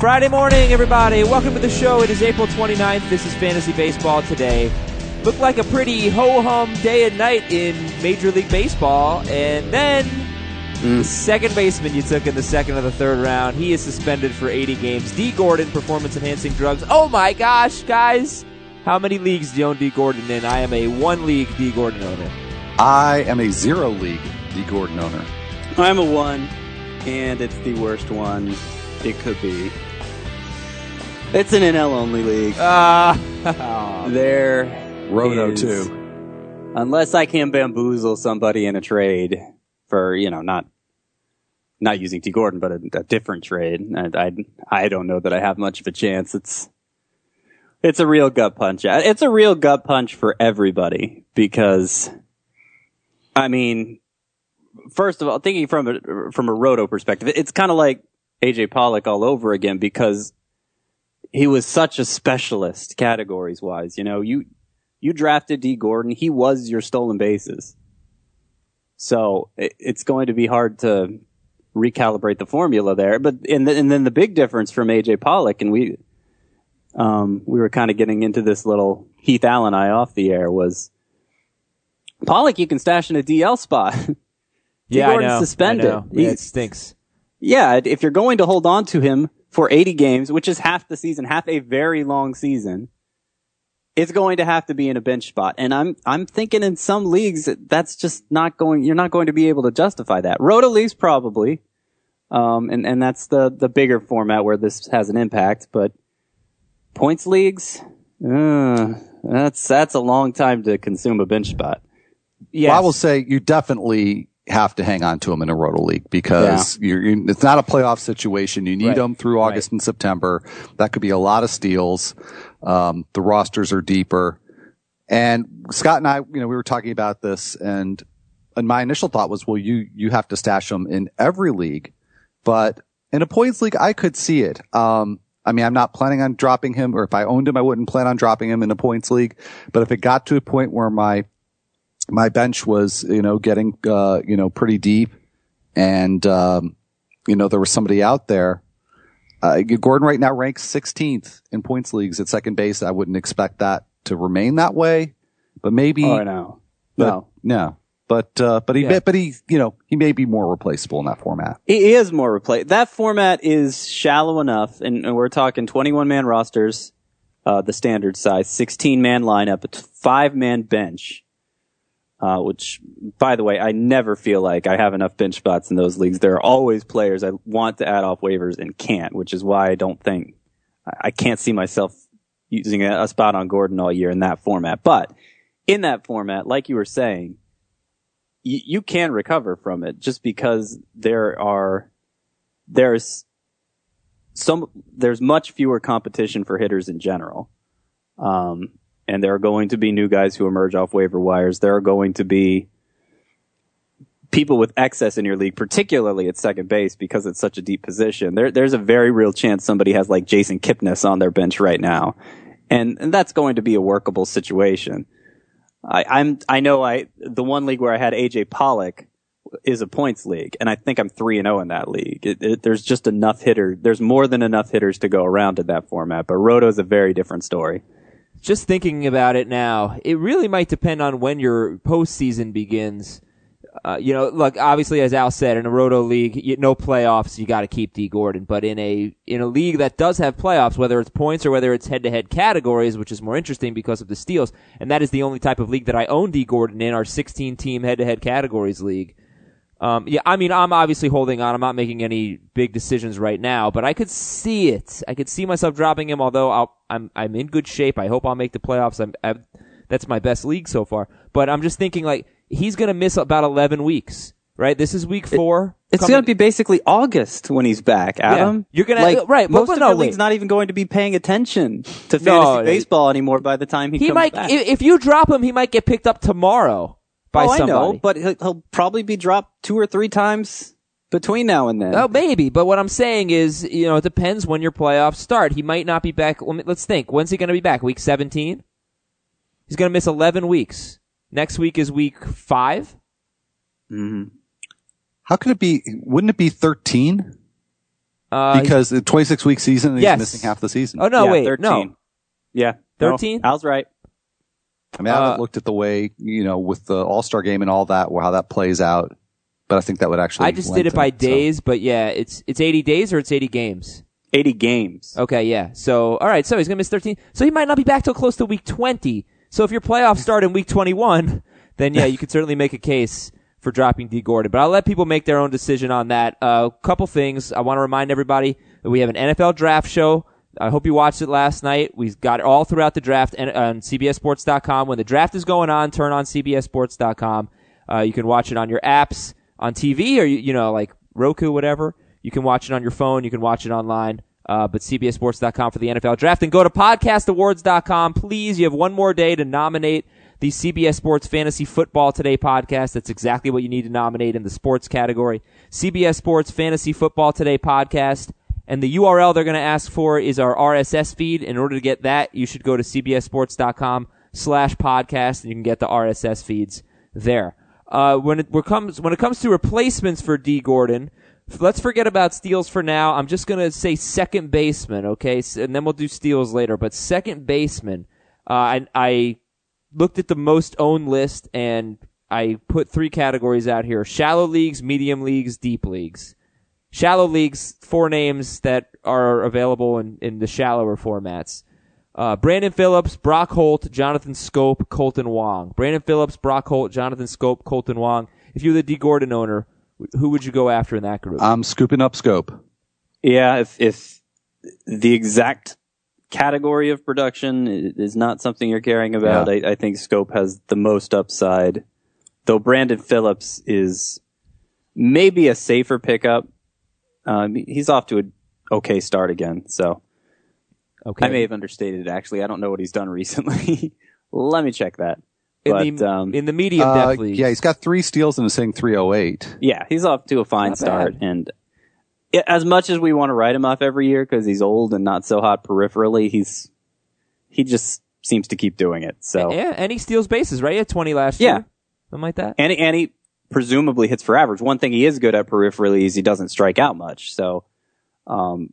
Friday morning, everybody. Welcome to the show. It is April 29th. This is Fantasy Baseball Today. Looked like a pretty ho-hum day and night in Major League Baseball. And then the second baseman you took in the second or the third round, he is suspended for 80 games. Dee Gordon, performance-enhancing drugs. Oh, my gosh, guys. How many leagues do you own Dee Gordon in? I am a one-league Dee Gordon owner. I am a zero-league Dee Gordon owner. I'm a one, and it's the worst one it could be. It's an NL-only league. There Roto, is, too. Unless I can bamboozle somebody in a trade for, not using Dee Gordon, but a different trade. I don't know that I have much of a chance. It's a real gut punch. It's a real gut punch for everybody because, first of all, thinking from a Roto perspective, it's kind of like AJ Pollock all over again because he was such a specialist categories wise. You drafted Dee Gordon. He was your stolen bases. So it's going to be hard to recalibrate the formula there. But and then the big difference from AJ Pollock, and we were kind of getting into this little Heath Allen eye off the air, was Pollock you can stash in a DL spot. Yeah, Gordon's I know. suspended. I know. Yeah, it stinks. Yeah, if you're going to hold on to him for 80 games, which is half the season, half a very long season, it's going to have to be in a bench spot. And I'm thinking in some leagues that's just not going, you're not going to be able to justify that. Roto leagues probably. And that's the bigger format where this has an impact, but points leagues, that's a long time to consume a bench spot. Yes. Well, I will say you definitely have to hang on to him in a Roto league because it's not a playoff situation. You need them through August and September. That could be a lot of steals. The rosters are deeper. And Scott and I, we were talking about this, and my initial thought was, well, you have to stash them in every league. But in a points league, I could see it. I'm not planning on dropping him, or if I owned him, I wouldn't plan on dropping him in a points league. But if it got to a point where my bench was, getting, pretty deep and, there was somebody out there. Gordon right now ranks 16th in points leagues at second base. I wouldn't expect that to remain that way, but maybe. Oh, no. But he may be more replaceable in that format. He is more replaceable. That format is shallow enough, and we're talking 21-man rosters, the standard size, 16-man lineup, a 5-man bench. Which, by the way, I never feel like I have enough bench spots in those leagues. There are always players I want to add off waivers and can't, which is why I can't see myself using a spot on Gordon all year in that format. But in that format, like you were saying, you can recover from it just because there's much fewer competition for hitters in general. And there are going to be new guys who emerge off waiver wires. There are going to be people with excess in your league, particularly at second base, because it's such a deep position. There's a very real chance somebody has like Jason Kipnis on their bench right now. And that's going to be a workable situation. The one league where I had AJ Pollock is a points league, and I think I'm 3-0 in that league. There's just enough hitters. There's more than enough hitters to go around in that format, but Roto is a very different story. Just thinking about it now, it really might depend on when your postseason begins. Look, obviously, as Al said, in a Roto league, no playoffs, you got to keep Dee Gordon. But in a league that does have playoffs, whether it's points or whether it's head-to-head categories, which is more interesting because of the steals, and that is the only type of league that I own Dee Gordon in, our 16-team head-to-head categories league. I'm obviously holding on. I'm not making any big decisions right now, but I could see it. I could see myself dropping him, although I'm in good shape. I hope I'll make the playoffs. That's my best league so far. But I'm just thinking, like, he's going to miss about 11 weeks, right? This is week 4. It's going to be basically August when he's back, Adam. Yeah. You're going to, right. Most of your league's not even going to be paying attention to fantasy baseball anymore by the time he comes back. If you drop him, he might get picked up tomorrow. I know, but he'll probably be dropped 2 or 3 times between now and then. Oh, maybe, but what I'm saying is, it depends when your playoffs start. He might not be back. Let's think. When's he going to be back? Week 17? He's going to miss 11 weeks. Next week is week 5? Mm-hmm. How could it be? Wouldn't it be 13? Because the 26-week season, and he's missing half the season. Oh, no, yeah, wait, 13. no. Yeah. 13? No, Al's right. I mean, I haven't looked at the way, with the All-Star game and all that, how that plays out. But I think that would actually. I just did it by days, but yeah, it's 80 days or it's 80 games? 80 games. Okay, yeah. So, all right, so he's going to miss 13. So he might not be back till close to week 20. So if your playoffs start in week 21, then yeah, you could certainly make a case for dropping D. Gordon. But I'll let people make their own decision on that. A couple things. I want to remind everybody that we have an NFL draft show. I hope you watched it last night. We've got it all throughout the draft on CBSSports.com. When the draft is going on, turn on CBSSports.com. You can watch it on your apps, on TV, or, like Roku, whatever. You can watch it on your phone. You can watch it online. But CBSSports.com for the NFL draft. And go to podcastawards.com. Please, you have one more day to nominate the CBS Sports Fantasy Football Today podcast. That's exactly what you need to nominate in the sports category. CBS Sports Fantasy Football Today podcast. And the URL they're going to ask for is our RSS feed. In order to get that, you should go to cbssports.com/podcast, and you can get the RSS feeds there. When it comes to replacements for D. Gordon, let's forget about steals for now. I'm just going to say second baseman, okay? And then we'll do steals later. But second baseman, I looked at the most owned list, and I put 3 categories out here: shallow leagues, medium leagues, deep leagues. Shallow leagues, 4 names that are available in the shallower formats. Brandon Phillips, Brock Holt, Jonathan Scope, Colton Wong. Brandon Phillips, Brock Holt, Jonathan Scope, Colton Wong. If you're the D. Gordon owner, who would you go after in that group? I'm scooping up Scope. Yeah, if the exact category of production is not something you're caring about, I think Scope has the most upside. Though Brandon Phillips is maybe a safer pickup. He's off to an okay start again, so okay. I may have understated it, actually. I don't know what he's done recently. Let me check that. In the medium depth league. Yeah, he's got 3 steals and is hitting .308. Yeah, he's off to a fine start. Bad. And as much as we want to write him off every year because he's old and not so hot peripherally, he just seems to keep doing it. So yeah, and he steals bases, right? He had 20 last year. Something like that. And he presumably hits for average. One thing he is good at peripherally is he doesn't strike out much. So, I'm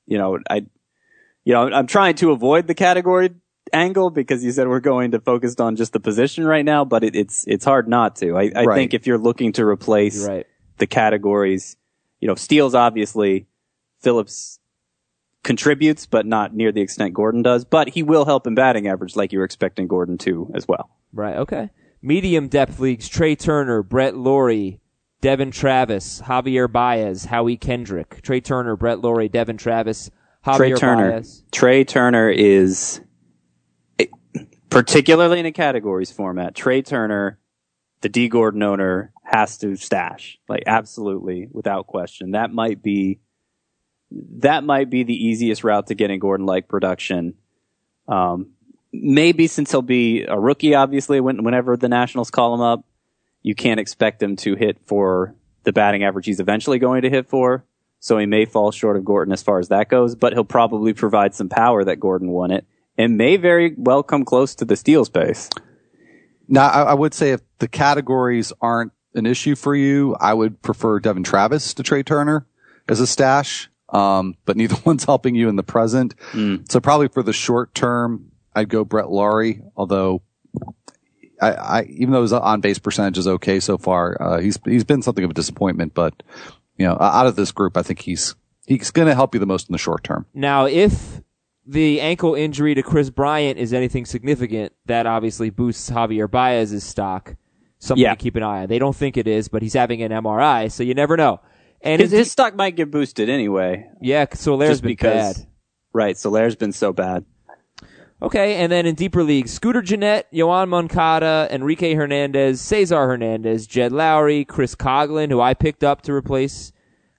trying to avoid the category angle because you said we're going to focus on just the position right now, but it's hard not to. I think if you're looking to replace the categories, steals, obviously Phillips contributes, but not near the extent Gordon does, but he will help in batting average like you were expecting Gordon to as well. Right. Okay. Medium depth leagues: Trey Turner, Brett Laurie, Devin Travis, Javier Baez, Howie Kendrick. Trey Turner, Brett Laurie, Devin Travis, Javier Baez. Trey Turner is, particularly in a categories format, Trey Turner, the D. Gordon owner, has to stash. Like, absolutely, without question. That might be the easiest route to getting Gordon-like production. Maybe since he'll be a rookie, obviously, whenever the Nationals call him up, you can't expect him to hit for the batting average he's eventually going to hit for. So he may fall short of Gordon as far as that goes, but he'll probably provide some power that Gordon wanted and may very well come close to the steals pace. Now, I would say if the categories aren't an issue for you, I would prefer Devin Travis to Trey Turner as a stash. But neither one's helping you in the present. So probably for the short term, I'd go Brett Laurie, although even though his on-base percentage is okay so far, he's been something of a disappointment. But out of this group, I think he's going to help you the most in the short term. Now, if the ankle injury to Chris Bryant is anything significant, that obviously boosts Javier Baez's stock. Something to keep an eye on. They don't think it is, but he's having an MRI, so you never know. And his stock might get boosted anyway. Yeah, Solaire's been bad. Right, Solaire's been so bad. Okay, and then in deeper leagues, Scooter Gennett, Yoan Moncada, Enrique Hernandez, Cesar Hernandez, Jed Lowry, Chris Coughlin, who I picked up to replace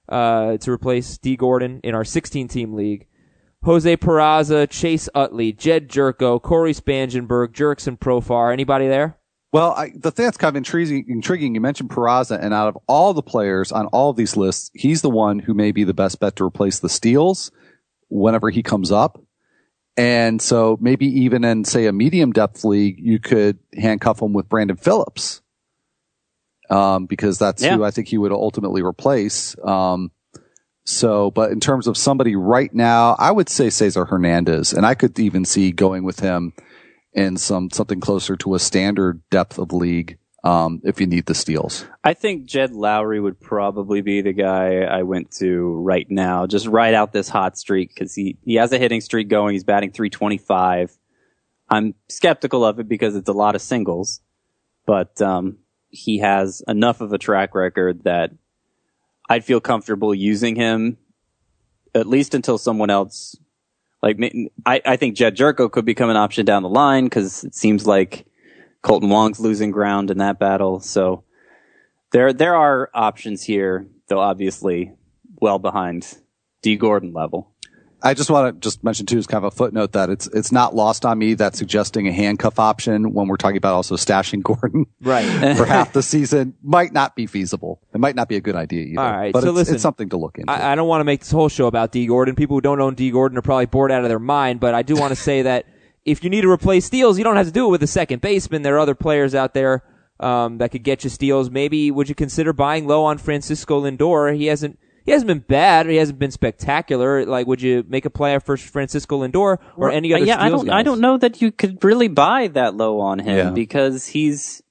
D. Gordon in our 16-team league, Jose Peraza, Chase Utley, Jed Jerko, Corey Spangenberg, Jurickson Profar. Anybody there? Well, the thing that's kind of intriguing, you mentioned Peraza, and out of all the players on all of these lists, he's the one who may be the best bet to replace the steals whenever he comes up. And so maybe even in, say, a medium depth league, you could handcuff him with Brandon Phillips, because that's who I think he would ultimately replace. So, but in terms of somebody right now, I would say Cesar Hernandez, and I could even see going with him in something closer to a standard depth of league. If you need the steals. I think Jed Lowry would probably be the guy I went to right now. Just ride out this hot streak because he has a hitting streak going. He's batting .325. I'm skeptical of it because it's a lot of singles, but he has enough of a track record that I'd feel comfortable using him at least until someone else. Like I think Jed Jerko could become an option down the line because it seems like Colton Wong's losing ground in that battle. So there are options here, though obviously well behind D. Gordon level. I just want to just mention too, as kind of a footnote, that it's not lost on me that suggesting a handcuff option when we're talking about also stashing Gordon right for half the season might not be feasible. It might not be a good idea either. All right, but so listen, it's something to look into. I don't want to make this whole show about D. Gordon. People who don't own D. Gordon are probably bored out of their mind, but I do want to say that if you need to replace steals, you don't have to do it with a second baseman. There are other players out there that could get you steals. Maybe would you consider buying low on Francisco Lindor? He hasn't been bad. He hasn't been spectacular. Like, would you make a play for Francisco Lindor or any other steals guys? I don't know that you could really buy that low on him because he's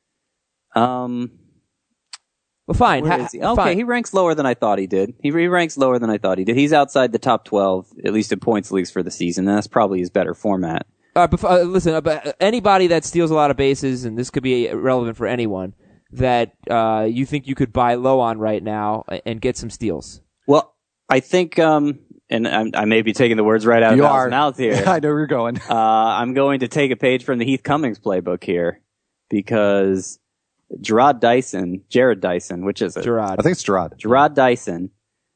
well, fine. Okay, fine. he ranks lower than I thought he did. He ranks lower than I thought he did. He's outside the top 12, at least in points leagues for the season, and that's probably his better format. Listen, anybody that steals a lot of bases, and this could be relevant for anyone, that you think you could buy low on right now and get some steals? Well, I think, and I may be taking the words right out of Al's mouth here. I know where you're going. I'm going to take a page from the Heath Cummings playbook here, because Jared Dyson, which is it? I think it's Gerard. Jared Dyson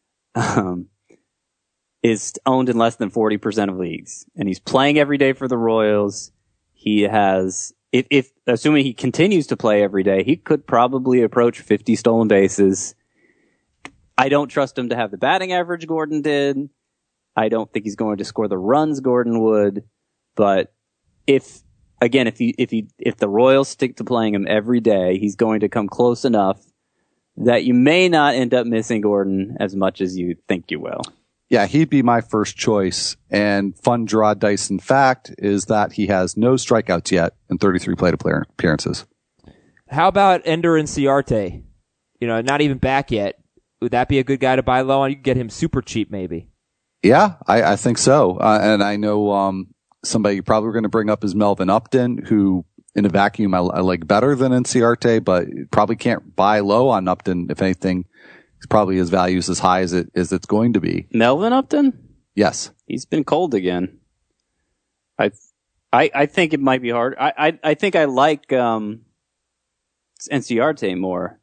is owned in less than 40% of leagues, and he's playing every day for the Royals. He has, if assuming he continues to play every day, he could probably approach 50 stolen bases. I don't trust him to have the batting average Gordon did. I don't think he's going to score the runs Gordon would, but if the Royals stick to playing him every day, he's going to come close enough that you may not end up missing Gordon as much as you think you will. Yeah, he'd be my first choice. And fun Gerard Dyson fact is that he has no strikeouts yet in 33 plate appearances. How about Ender Inciarte? Not even back yet. Would that be a good guy to buy low on? You could get him super cheap, maybe. Yeah, I think so. And I know somebody you probably were going to bring up is Melvin Upton, who in a vacuum I like better than Inciarte, but probably can't buy low on Upton. If anything, probably his value is as high as it's going to be. Melvin Upton? Yes. He's been cold again. I think it might be hard. I think I like Inciarte more.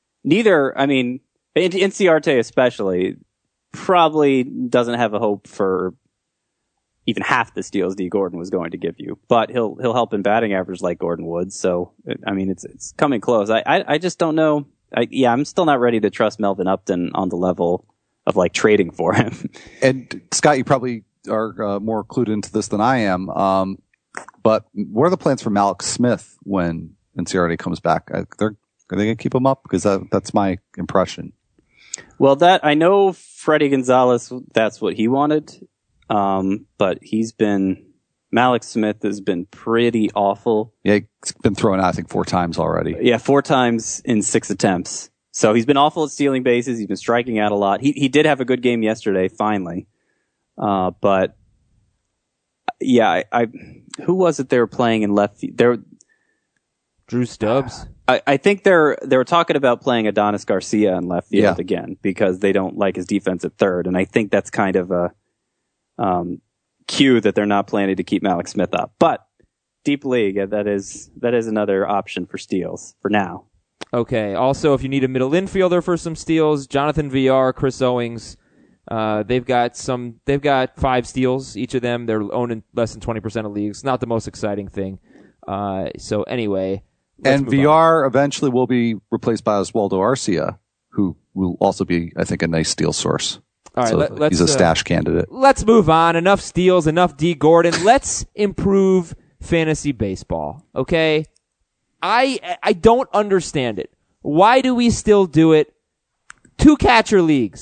Inciarte especially probably doesn't have a hope for even half the steals D. Gordon was going to give you, but he'll help in batting average like Gordon would. So it's coming close. I just don't know. I'm still not ready to trust Melvin Upton on the level of like trading for him. And Scott, you probably are more clued into this than I am. But what are the plans for Malik Smith when Inciarte comes back? Are they going to keep him up? Because that's my impression. Well, I know Freddie Gonzalez, that's what he wanted. But Malik Smith has been pretty awful. Yeah, he's been thrown out, I think, 4 times already. Yeah, 4 times in 6 attempts. So he's been awful at stealing bases. He's been striking out a lot. He did have a good game yesterday, finally. But yeah, who was it they were playing in left field? Drew Stubbs. I think they were talking about playing Adonis Garcia in left field again because they don't like his defense at third, and I think that's kind of a cue that they're not planning to keep Malik Smith up. But deep league, that is another option for steals for now. Okay. Also, if you need a middle infielder for some steals, Jonathan Villar, Chris Owings, they've got 5 steals each of them. They're owned in less than 20% of leagues. Not the most exciting thing. So anyway. And VR eventually will be replaced by Oswaldo Arcia, who will also be, I think, a nice steal source. All right, so he's a stash candidate. Let's move on. Enough steals, enough D. Gordon. Let's improve fantasy baseball, okay? I don't understand it. Why do we still do it? 2 catcher leagues.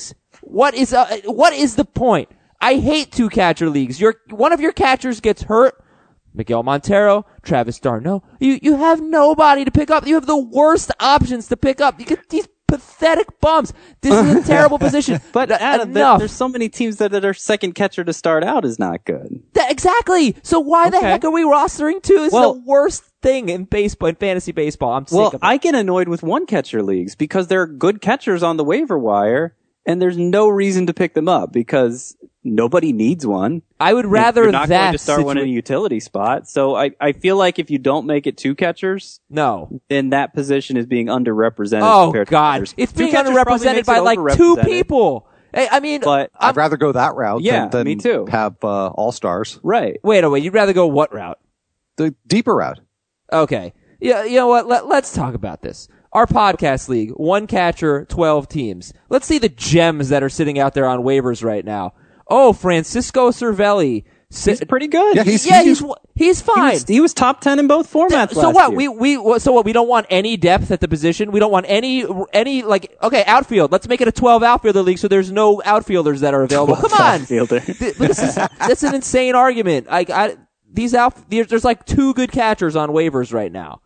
What is the point? I hate 2-catcher leagues. One of your catchers gets hurt. Miguel Montero, Travis d'Arnaud. You have nobody to pick up. You have the worst options to pick up. You get these pathetic bums. This is a terrible position. But Adam, there's so many teams that their second catcher to start out is not good. Exactly. So why the heck are we rostering 2? It's the worst thing in baseball, in fantasy baseball. I'm sick of it. I get annoyed with 1-catcher leagues because there are good catchers on the waiver wire, and there's no reason to pick them up because nobody needs one. I would rather you're not going to start one in a utility spot. So I feel like if you don't make it 2 catchers, then that position is being underrepresented. Oh God, it's being underrepresented by like 2 people. I mean, but I'd rather go that route than me too. Have all-stars. Right. Wait, you'd rather go what route? The deeper route. Okay. Yeah, you know what? Let's talk about this. Our podcast league, 1 catcher, 12 teams. Let's see the gems that are sitting out there on waivers right now. Oh, Francisco Cervelli. He's pretty good. Yeah, he's fine. He was top 10 in both formats so last what? year. So what? We don't want any depth at the position. We don't want any okay, outfield. Let's make it a 12 outfielder league so there's no outfielders that are available. Come on. That's an insane argument. There's like 2 good catchers on waivers right now.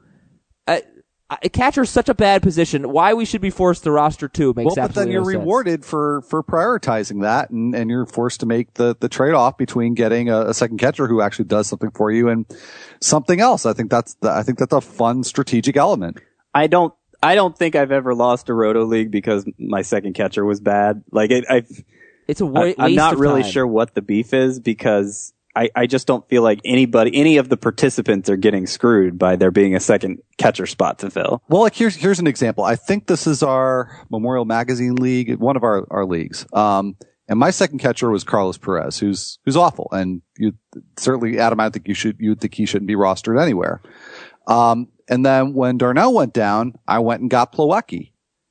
A catcher is such a bad position. Why we should be forced to roster 2 makes absolutely no sense. But then you're rewarded for prioritizing that, and you're forced to make the trade-off between getting a second catcher who actually does something for you and something else. I think that's a fun strategic element. I don't think I've ever lost a Roto League because my second catcher was bad. Like it's a waste I'm not of really time. sure what the beef is because I just don't feel like any of the participants are getting screwed by there being a second catcher spot to fill. Well, like here's an example. I think this is our Memorial Magazine league, one of our leagues. And my second catcher was Carlos Perez, who's awful. And you certainly, Adam, I think you think he shouldn't be rostered anywhere. And then when d'Arnaud went down, I went and got Plawecki.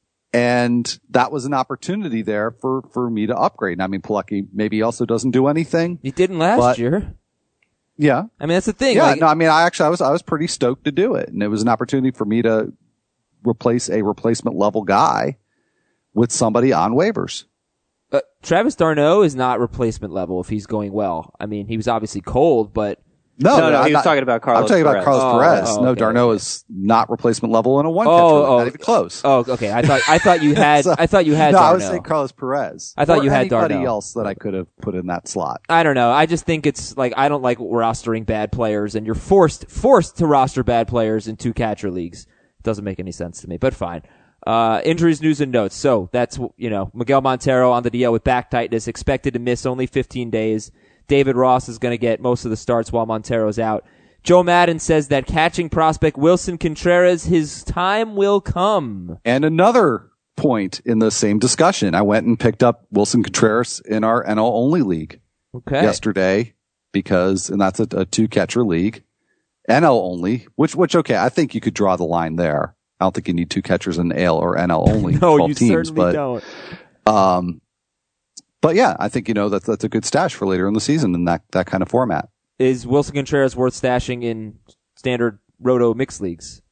And that was an opportunity there for me to upgrade. And I mean, Plawecki maybe also doesn't do anything. He didn't last year. Yeah. I mean, that's the thing. Yeah. No, I mean, I was pretty stoked to do it. And it was an opportunity for me to replace a replacement level guy with somebody on waivers. Travis d'Arnaud is not replacement level if he's going well. I mean, he was obviously cold, but No, he was talking about Carlos Perez. I'm talking about Carlos Perez. Okay, no, d'Arnaud is not replacement level in a 1-catcher. Not even close. Oh, okay. I thought you had. I thought you had. No, d'Arnaud. I was saying Carlos Perez. I thought you had anybody d'Arnaud. else that I could have put in that slot. I don't know. I just think it's like I don't like rostering bad players, and you're forced to roster bad players in 2-catcher leagues. It doesn't make any sense to me, but fine. Injuries, news, and notes. So that's Miguel Montero on the DL with back tightness, expected to miss only 15 days. David Ross is going to get most of the starts while Montero's out. Joe Madden says that catching prospect Wilson Contreras, his time will come. And another point in the same discussion, I went and picked up Wilson Contreras in our NL only league yesterday and that's a 2-catcher league, NL only, which okay, I think you could draw the line there. I don't think you need 2 catchers in AL or NL only. No, 12 you teams, certainly don't. But yeah, I think that's a good stash for later in the season in that kind of format. Is Wilson Contreras worth stashing in standard Roto mixed leagues?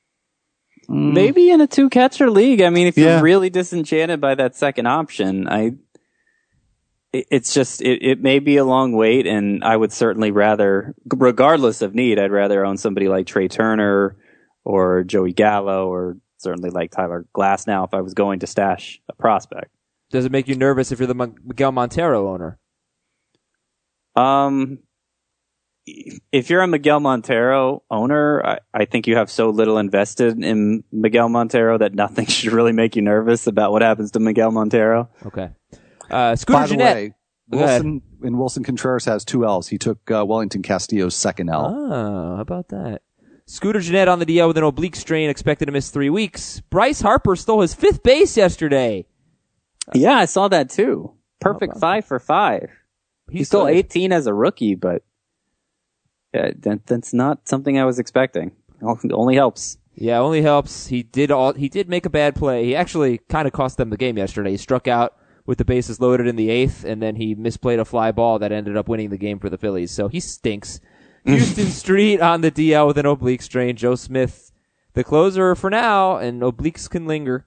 Maybe in a 2-catcher league. I mean, if you're really disenchanted by that second option, it may be a long wait, and I would certainly rather, regardless of need, I'd rather own somebody like Trey Turner or Joey Gallo or certainly like Tyler Glasnow if I was going to stash a prospect. Does it make you nervous if you're the Miguel Montero owner? If you're a Miguel Montero owner, I think you have so little invested in Miguel Montero that nothing should really make you nervous about what happens to Miguel Montero. Okay. Scooter By the Gennett. way, Wilson Contreras has 2 L's. He took Wellington Castillo's second L. Oh, how about that? Scooter Gennett on the DL with an oblique strain, expected to miss 3 weeks. Bryce Harper stole his 5th base yesterday. Yeah, I saw that too. Perfect 5 for 5. He stole 18 as a rookie, but that's not something I was expecting. It only helps. Yeah, only helps. He did make a bad play. He actually kind of cost them the game yesterday. He struck out with the bases loaded in the 8th, and then he misplayed a fly ball that ended up winning the game for the Phillies. So he stinks. Houston Street on the DL with an oblique strain. Joe Smith, the closer for now, and obliques can linger.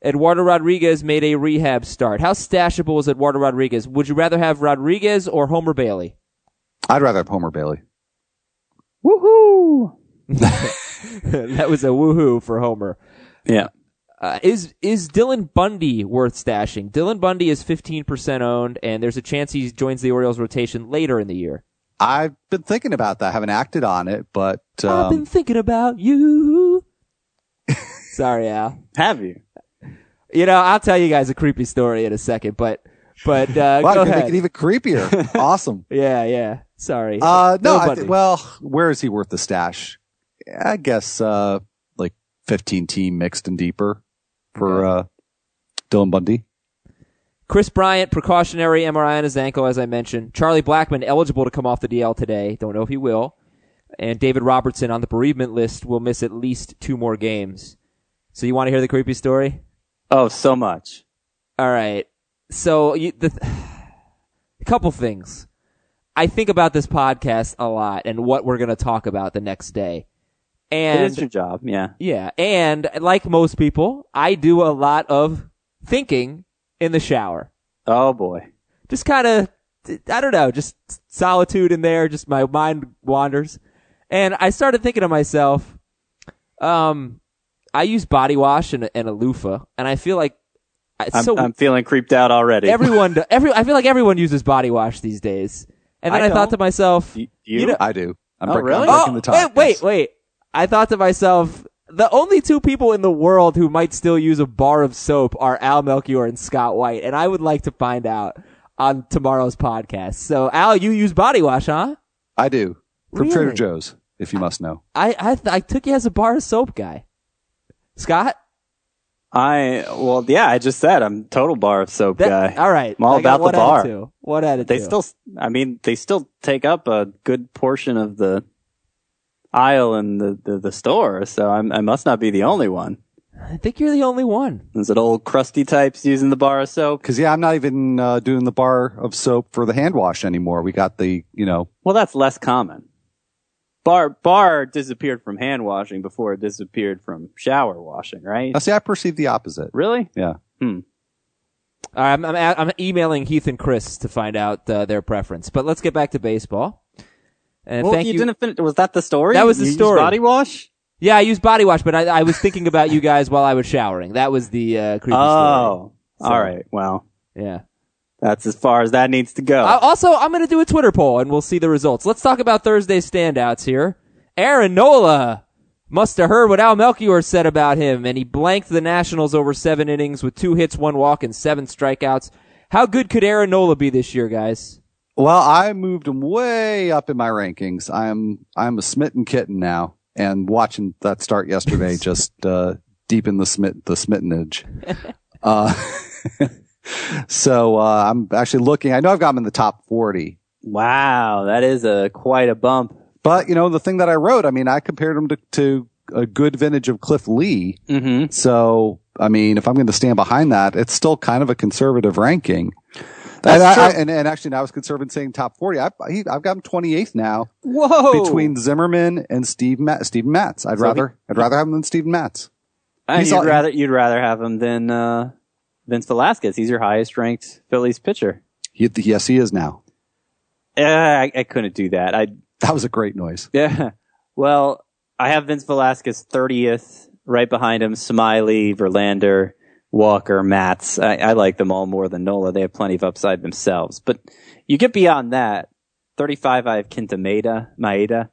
Eduardo Rodriguez made a rehab start. How stashable is Eduardo Rodriguez? Would you rather have Rodriguez or Homer Bailey? I'd rather have Homer Bailey. Woohoo! That was a woohoo for Homer. Yeah. Is Dylan Bundy worth stashing? Dylan Bundy is 15% owned, and there's a chance he joins the Orioles rotation later in the year. I've been thinking about that. I haven't acted on it, but I've been thinking about you. Sorry, Al. Have you? I'll tell you guys a creepy story in a second, but wow, go ahead. Make it even creepier. Awesome. Yeah. Sorry. No, where is he worth the stash? I guess like 15 team mixed and deeper for Dylan Bundy. Chris Bryant, precautionary MRI on his ankle, as I mentioned. Charlie Blackmon, eligible to come off the DL today. Don't know if he will. And David Robertson on the bereavement list will miss at least 2 more games. So you want to hear the creepy story? Oh, so much. All right. So a couple things. I think about this podcast a lot and what we're going to talk about the next day. And it is your job, yeah. Yeah. And like most people, I do a lot of thinking in the shower. Oh boy. Just kind of, I don't know, just solitude in there, just my mind wanders. And I started thinking to myself, I use body wash and a loofah, and I feel like I'm feeling creeped out already. I feel like everyone uses body wash these days. And then I thought to myself, you? I do. Really? I'm breaking the top. Wait. I thought to myself, the only 2 people in the world who might still use a bar of soap are Al Melchior and Scott White, and I would like to find out on tomorrow's podcast. So, Al, you use body wash, huh? I do. From Really? Trader Joe's, if you must know. I took you as a bar of soap guy. Scott? I just said I'm total bar of soap guy. All right. I'm all about the bar. What out of They still take up a good portion of the aisle in the store, so I must not be the only one. I think you're the only one. Is it old crusty types using the bar of soap? Because, I'm not even doing the bar of soap for the hand wash anymore. We got the, Well, that's less common. Bar disappeared from hand washing before it disappeared from shower washing, right? I perceive the opposite. Really? Yeah. I'm emailing Heath and Chris to find out their preference. But let's get back to baseball. And thank you. Didn't finish. Was that the story? That was the story. Body wash? Yeah, I used body wash, but I was thinking about you guys while I was showering. That was the creepy story. Oh, all right. Well, yeah. That's as far as that needs to go. Also, I'm going to do a Twitter poll, and we'll see the results. Let's talk about Thursday's standouts here. Aaron Nola must have heard what Al Melchior said about him, and he blanked the Nationals over 7 innings with 2 hits, 1 walk, and 7 strikeouts. How good could Aaron Nola be this year, guys? Well, I moved him way up in my rankings. I'm a smitten kitten now, and watching that start yesterday just deepened the smittenage. So I'm actually looking. I know I've got him in the top 40. Wow, that is quite a bump. But the thing that I wrote, I compared him to a good vintage of Cliff Lee. Mm-hmm. So if I'm going to stand behind that, it's still kind of a conservative ranking. That's true. And actually, now I was conservative saying top 40. I've got him 28th now. Whoa! Between Zimmerman and Steven Matz. I'd rather have him than Steven Matz. You'd rather have him than Vince Velasquez. He's your highest ranked Phillies pitcher. Yes, he is now. I couldn't do that. That was a great noise. Yeah. Well, I have Vince Velasquez 30th, right behind him, Smiley, Verlander, Walker, Matz. I like them all more than Nola. They have plenty of upside themselves. But you get beyond that. 35, I have Kenta Maeda.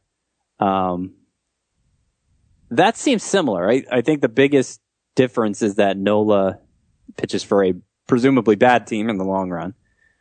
That seems similar. I think the biggest difference is that Nola pitches for a presumably bad team in the long run.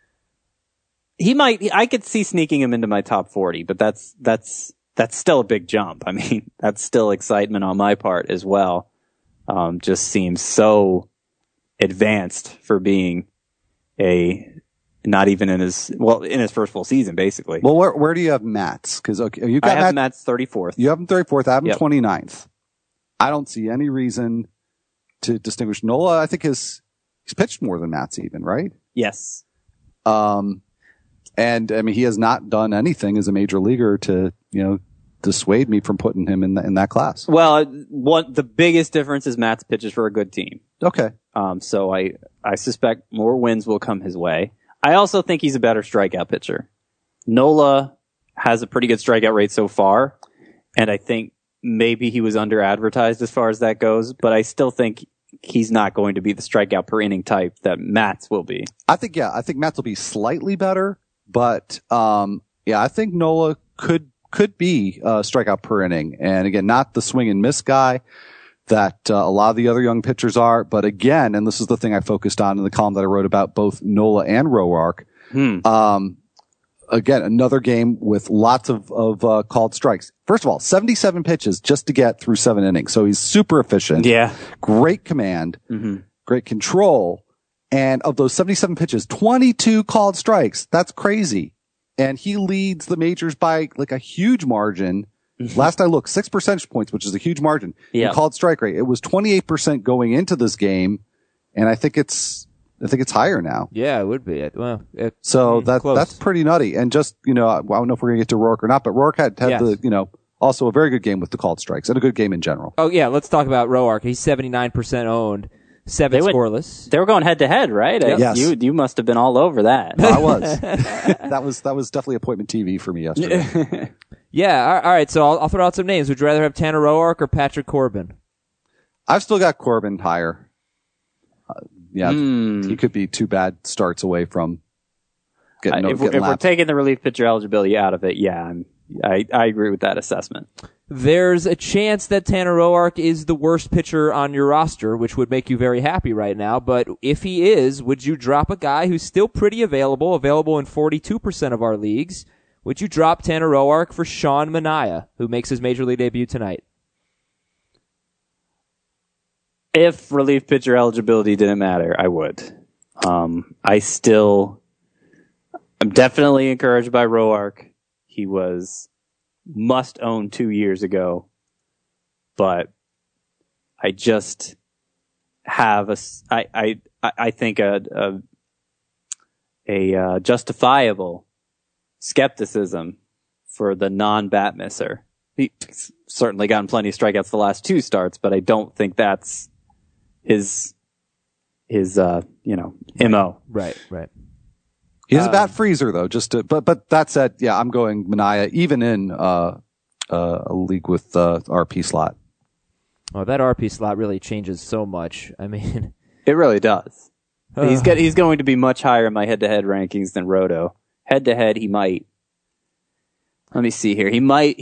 I could see sneaking him into my top 40, but that's still a big jump. That's still excitement on my part as well. Just seems so advanced for being not even in his first full season, basically. Well, where do you have Matz? Because you got I have Matz 34th. You have him 34th. I have him 29th. I don't see any reason to distinguish Nola. I think he's pitched more than Matz even, right? Yes. And he has not done anything as a major leaguer to dissuade me from putting him in that class. Well, the biggest difference is Matt's pitches for a good team. Okay. So I suspect more wins will come his way. I also think he's a better strikeout pitcher. Nola has a pretty good strikeout rate so far, and I think maybe he was under-advertised as far as that goes, but I still think he's not going to be the strikeout per inning type that Matt's will be. I think Matt's will be slightly better, but I think Nola could be strikeout per inning. And again, not the swing and miss guy that a lot of the other young pitchers are, but again, and this is the thing I focused on in the column that I wrote about both Nola and Roark. Again, another game with lots of called strikes. First of all, 77 pitches just to get through 7 innings. So he's super efficient. Yeah. Great command, great control. And of those 77 pitches, 22 called strikes. That's crazy. And he leads the majors by like a huge margin. Last I looked, 6 percentage points, which is a huge margin. In called strike rate. It was 28% going into this game. And I think it's higher now. Yeah, it would be. Well, that's pretty nutty. And just, I don't know if we're going to get to Roark or not, but Roark had the, also a very good game with the called strikes and a good game in general. Oh, yeah. Let's talk about Roark. He's 79% owned, 7 scoreless. They were going head to head, right? Yes. You must have been all over that. I was. That was definitely appointment TV for me yesterday. Yeah. All right. So I'll throw out some names. Would you rather have Tanner Roark or Patrick Corbin? I've still got Corbin higher. He could be 2 bad starts away from getting if we're taking the relief pitcher eligibility out of it, I agree with that assessment. There's a chance that Tanner Roark is the worst pitcher on your roster, which would make you very happy right now. But if he is, would you drop a guy who's still pretty available in 42% of our leagues? Would you drop Tanner Roark for Sean Manaea, who makes his major league debut tonight? If relief pitcher eligibility didn't matter, I would. I'm definitely encouraged by Roark. He was must own 2 years ago, but I just have I think a justifiable skepticism for the non-bat misser. He's certainly gotten plenty of strikeouts the last 2 starts, but I don't think that's his MO. Right. He is a bat freezer though, but that said, I'm going Manaea even in a league with RP slot. Oh, that RP slot really changes so much. I mean, it really does. He's going to be much higher in my head-to-head rankings than Roto. Head-to-head, he might. Let me see here. He might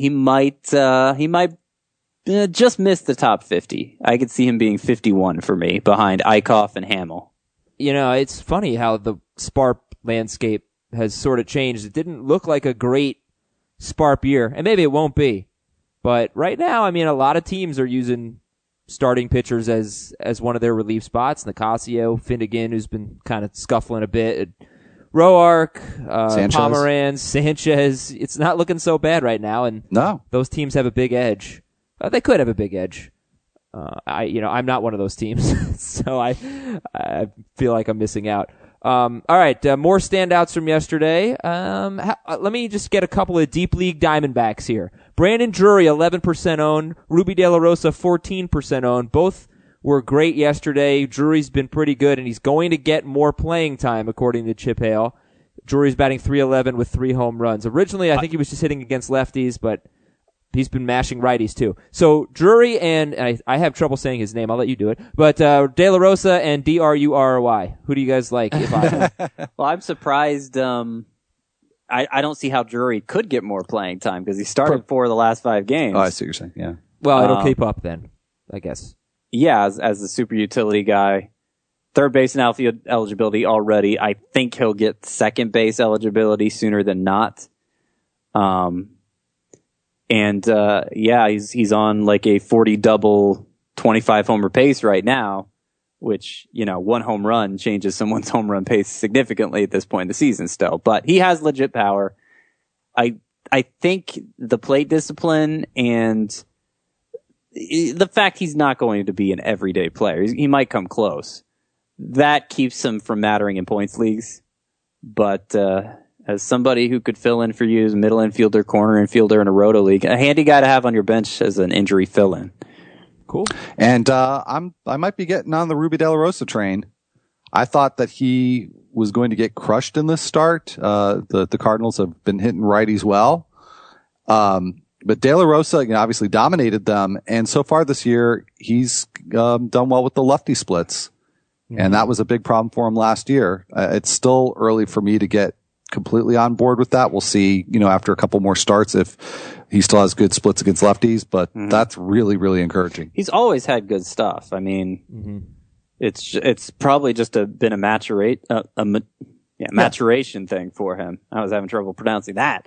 just miss the top 50. I could see him being 51 for me, behind Eickhoff and Hamill. It's funny how the SPARP landscape has sort of changed. It didn't look like a great SPARP year, and maybe it won't be. But right now, I mean, a lot of teams are using starting pitchers as one of their relief spots. Nicasio, Finnegan, who's been kind of scuffling a bit, Roark, Pomeranz, Sanchez. It's not looking so bad right now, and those teams have a big edge. They could have a big edge. I'm not one of those teams, so I feel like I'm missing out. All right, more standouts from yesterday. Let me just get a couple of deep league Diamondbacks here. Brandon Drury, 11% owned. Ruby De La Rosa, 14% owned. Both were great yesterday. Drury's been pretty good, and he's going to get more playing time, according to Chip Hale. Drury's batting .311 with 3 home runs. Originally, I think he was just hitting against lefties, but he's been mashing righties too. So Drury and I have trouble saying his name. I'll let you do it. But De La Rosa and Drury. Who do you guys like? Well, I'm surprised. I don't see how Drury could get more playing time because he started 4 of the last 5 games. Oh, I see what you're saying. Yeah. Well, it'll keep up then, I guess. Yeah, as the super utility guy. Third base and outfield eligibility already. I think he'll get second base eligibility sooner than not. He's on like a 40 double, 25 homer pace right now, which, 1 home run changes someone's home run pace significantly at this point in the season still. But he has legit power. I think the plate discipline and the fact he's not going to be an everyday player, he might come close. That keeps him from mattering in points leagues. But as somebody who could fill in for you as middle infielder, corner infielder in a roto league. A handy guy to have on your bench as an injury fill-in. Cool. And I might be getting on the Ruby De La Rosa train. I thought that he was going to get crushed in this start. The Cardinals have been hitting righties well. But De La Rosa, obviously dominated them. And so far this year, he's done well with the lefty splits. And that was a big problem for him last year. It's still early for me to get completely on board with that. We'll see, after a couple more starts if he still has good splits against lefties, but that's really, really encouraging. He's always had good stuff. I mean, it's probably just been a maturation thing for him. I was having trouble pronouncing that.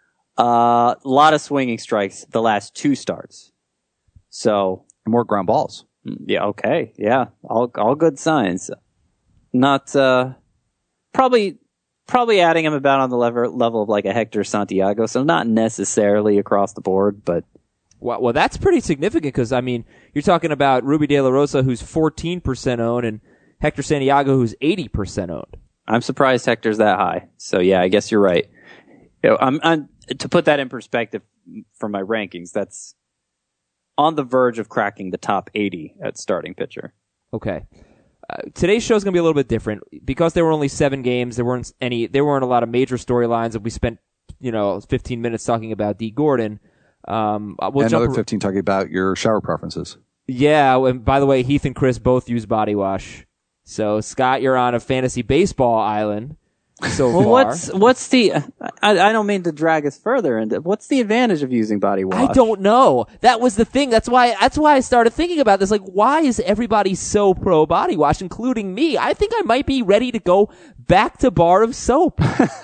A lot of swinging strikes the last 2 starts. So more ground balls. Yeah. Okay. Yeah. All good signs. Not, probably adding him about on the level of like a Hector Santiago. So not necessarily across the board, but. Well, that's pretty significant because, you're talking about Ruby De La Rosa, who's 14% owned, and Hector Santiago, who's 80% owned. I'm surprised Hector's that high. So yeah, I guess you're right. I'm to put that in perspective for my rankings, that's on the verge of cracking the top 80 at starting pitcher. Okay. Today's show is going to be a little bit different because there were only 7 games. There weren't a lot of major storylines, and we spent 15 minutes talking about D. Gordon. Another 15 talking about your shower preferences. Yeah, and by the way, Heath and Chris both use body wash. So Scott, you're on a fantasy baseball island. So well, far. what's the? I don't mean to drag us further into. What's the advantage of using body wash? I don't know. That was the thing. That's why I started thinking about this. Like, why is everybody so pro body wash, including me? I think I might be ready to go back to bar of soap.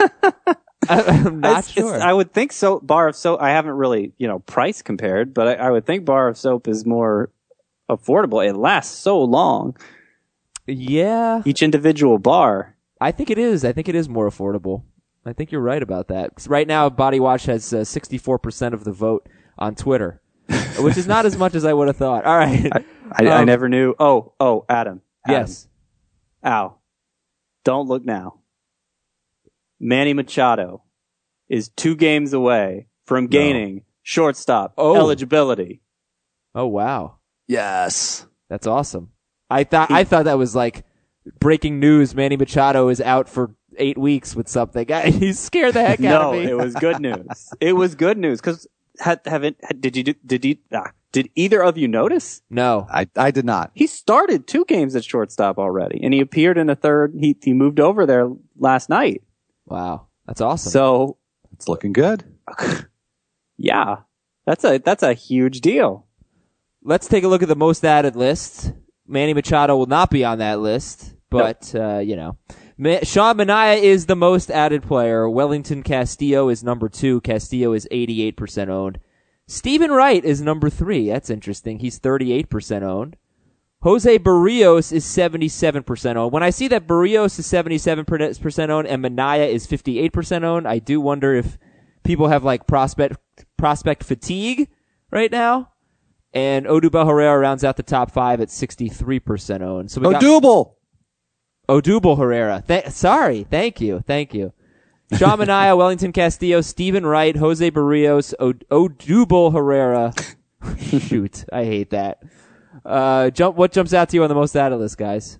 I'm not sure. I would think so. Bar of soap. I haven't really, price compared, but I would think bar of soap is more affordable. It lasts so long. Yeah. Each individual bar. I think it is. I think it is more affordable. I think you're right about that. 'Cause right now, Body Wash has 64% of the vote on Twitter, which is not as much as I would have thought. All right. I never knew. Oh, Adam. Yes. Ow. Don't look now. Manny Machado is 2 games away from gaining shortstop eligibility. Oh, wow. Yes. That's awesome. I thought that was like breaking news. Manny Machado is out for 8 weeks with something. He scared the heck out of me. No, it was good news. It was good news because did either of you notice? No, I did not. He started 2 games at shortstop already, and he appeared in a third. He moved over there last night. Wow, that's awesome. So it's looking good. Yeah, that's a huge deal. Let's take a look at the most added list. Manny Machado will not be on that list, but Sean Manaea is the most added player. Wellington Castillo is number 2. Castillo is 88% owned. Stephen Wright is number 3. That's interesting. He's 38% owned. Jose Barrios is 77% owned. When I see that Barrios is 77% owned and Manaea is 58% owned, I do wonder if people have like prospect fatigue right now. And Odubel Herrera rounds out the top 5 at 63% owned. So we got Odubel Herrera. Thank you. Sean Manaea, Wellington Castillo, Stephen Wright, Jose Barrios, Odubel Herrera. Shoot, I hate that. What jumps out to you on the most added list, guys?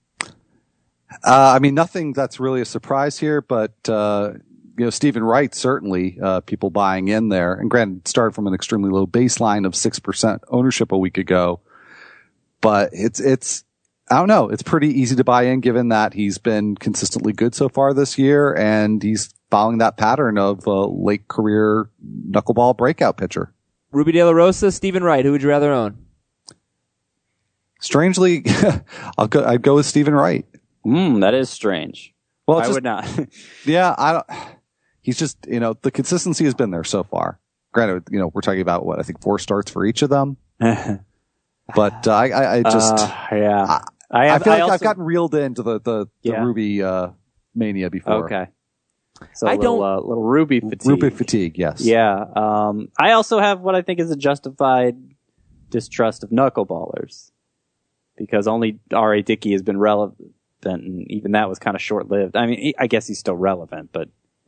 Nothing that's really a surprise here, but Stephen Wright, certainly, people buying in there. And granted, started from an extremely low baseline of 6% ownership a week ago. But it's, I don't know, it's pretty easy to buy in given that he's been consistently good so far this year. And he's following that pattern of a late career knuckleball breakout pitcher. Ruby De La Rosa, Stephen Wright. Who would you rather own? Strangely, I'd go with Stephen Wright. That is strange. Well, I would not. Yeah, he's just, the consistency has been there so far. Granted, we're talking about I think 4 starts for each of them. But I just, yeah. I feel like I've gotten reeled into the Ruby mania before. Okay. So little Ruby fatigue. Ruby fatigue, yes. Yeah. I also have what I think is a justified distrust of knuckleballers because only R.A. Dickey has been relevant, and even that was kind of short-lived. I mean, I guess he's still relevant, but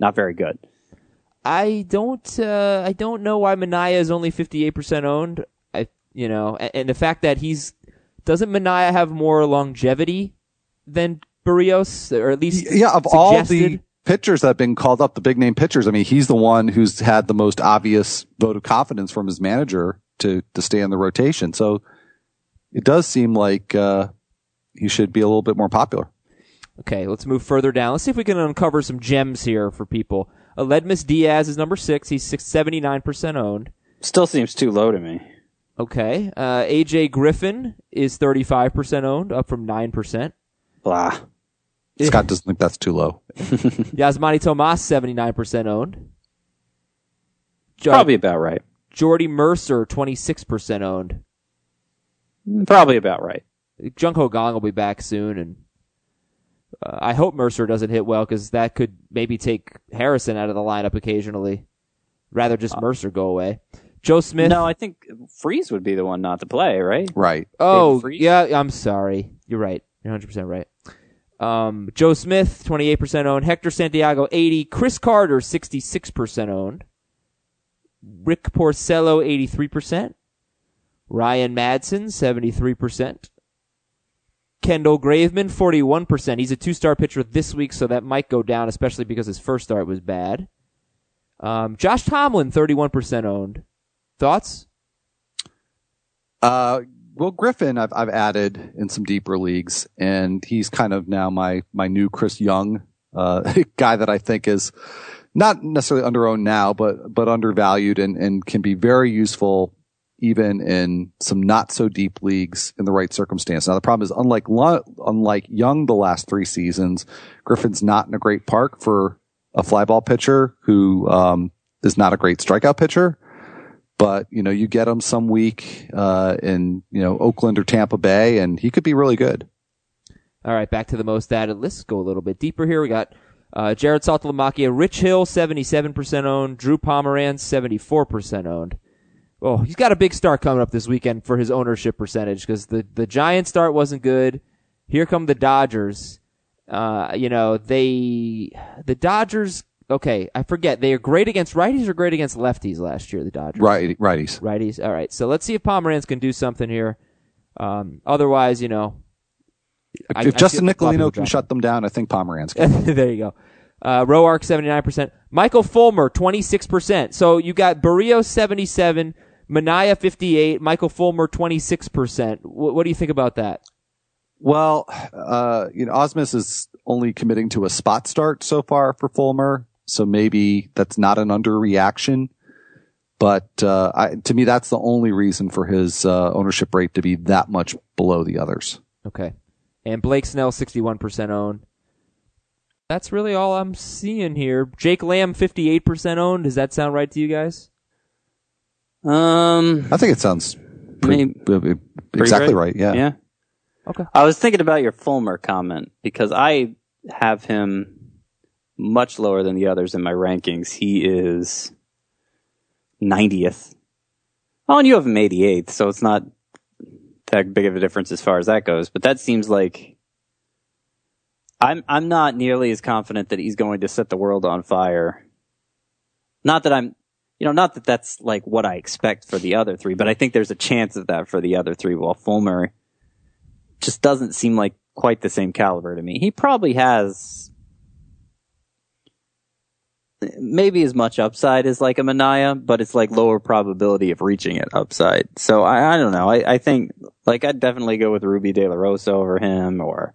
not very good. I don't know why Manaea is only 58% owned. And the fact that doesn't Manaea have more longevity than Berríos, or at least of all the pitchers that have been called up, the big name pitchers, I mean, he's the one who's had the most obvious vote of confidence from his manager to stay in the rotation. So it does seem like he should be a little bit more popular. Okay, let's move further down. Let's see if we can uncover some gems here for people. Aledmys Diaz is number 6. He's 79% owned. Still seems too low to me. Okay. AJ Griffin is 35% owned, up from 9%. Blah. Scott doesn't think that's too low. Yasmani Tomas, 79% owned. Probably about right. Jordy Mercer, 26% owned. Probably about right. Jung Ho Gong will be back soon, and I hope Mercer doesn't hit well, because that could maybe take Harrison out of the lineup occasionally. Rather just Mercer go away. Joe Smith. No, I think Freese would be the one not to play, right? Right. Oh, yeah, I'm sorry. You're right. You're 100% right. Joe Smith, 28% owned. Hector Santiago, 80. Chris Carter, 66% owned. Rick Porcello, 83%. Ryan Madsen, 73%. Kendall Graveman, 41%. He's a 2-star pitcher this week, so that might go down, especially because his first start was bad. Josh Tomlin, 31% owned. Thoughts? Well, Griffin, I've added in some deeper leagues, and he's kind of now my new Chris Young, guy that I think is not necessarily under-owned now, but undervalued and can be very useful even in some not so deep leagues in the right circumstance. Now, the problem is unlike Young the last 3 seasons, Griffin's not in a great park for a fly ball pitcher who is not a great strikeout pitcher. But, you get him some week in, Oakland or Tampa Bay, and he could be really good. All right, back to the most added list. Go a little bit deeper here. We got Jared Saltalamacchia, Rich Hill, 77% owned. Drew Pomeranz, 74% owned. Oh, he's got a big start coming up this weekend for his ownership percentage, because the Giants start wasn't good. Here come the Dodgers. The Dodgers... Okay, I forget. They are great against righties or great against lefties last year, the Dodgers? Righties. Righties. All right, so let's see if Pomeranz can do something here. Otherwise, If Justin Nicolino can shut them down, I think Pomeranz can. There you go. Roark, 79%. Michael Fulmer, 26%. So you got Berríos, 77%, Manaea, 58%, Michael Fulmer, 26%. What do you think about that? Well, Ausmus is only committing to a spot start so far for Fulmer. So maybe that's not an underreaction, but to me, that's the only reason for his ownership rate to be that much below the others. Okay. And Blake Snell, 61% owned. That's really all I'm seeing here. Jake Lamb, 58% owned. Does that sound right to you guys? I think it sounds exactly right. Yeah. Yeah. Okay. I was thinking about your Fulmer comment, because I have him much lower than the others in my rankings. He is 90th. Oh, and you have him 88th, so it's not that big of a difference as far as that goes. But that seems like I'm not nearly as confident that he's going to set the world on fire. Not that that's like what I expect for the other 3, but I think there's a chance of that for the other 3, while Fulmer just doesn't seem like quite the same caliber to me. He probably has maybe as much upside as like a Manaea, but it's like lower probability of reaching it upside. So I don't know. I think like I'd definitely go with Ruby De La Rosa over him, or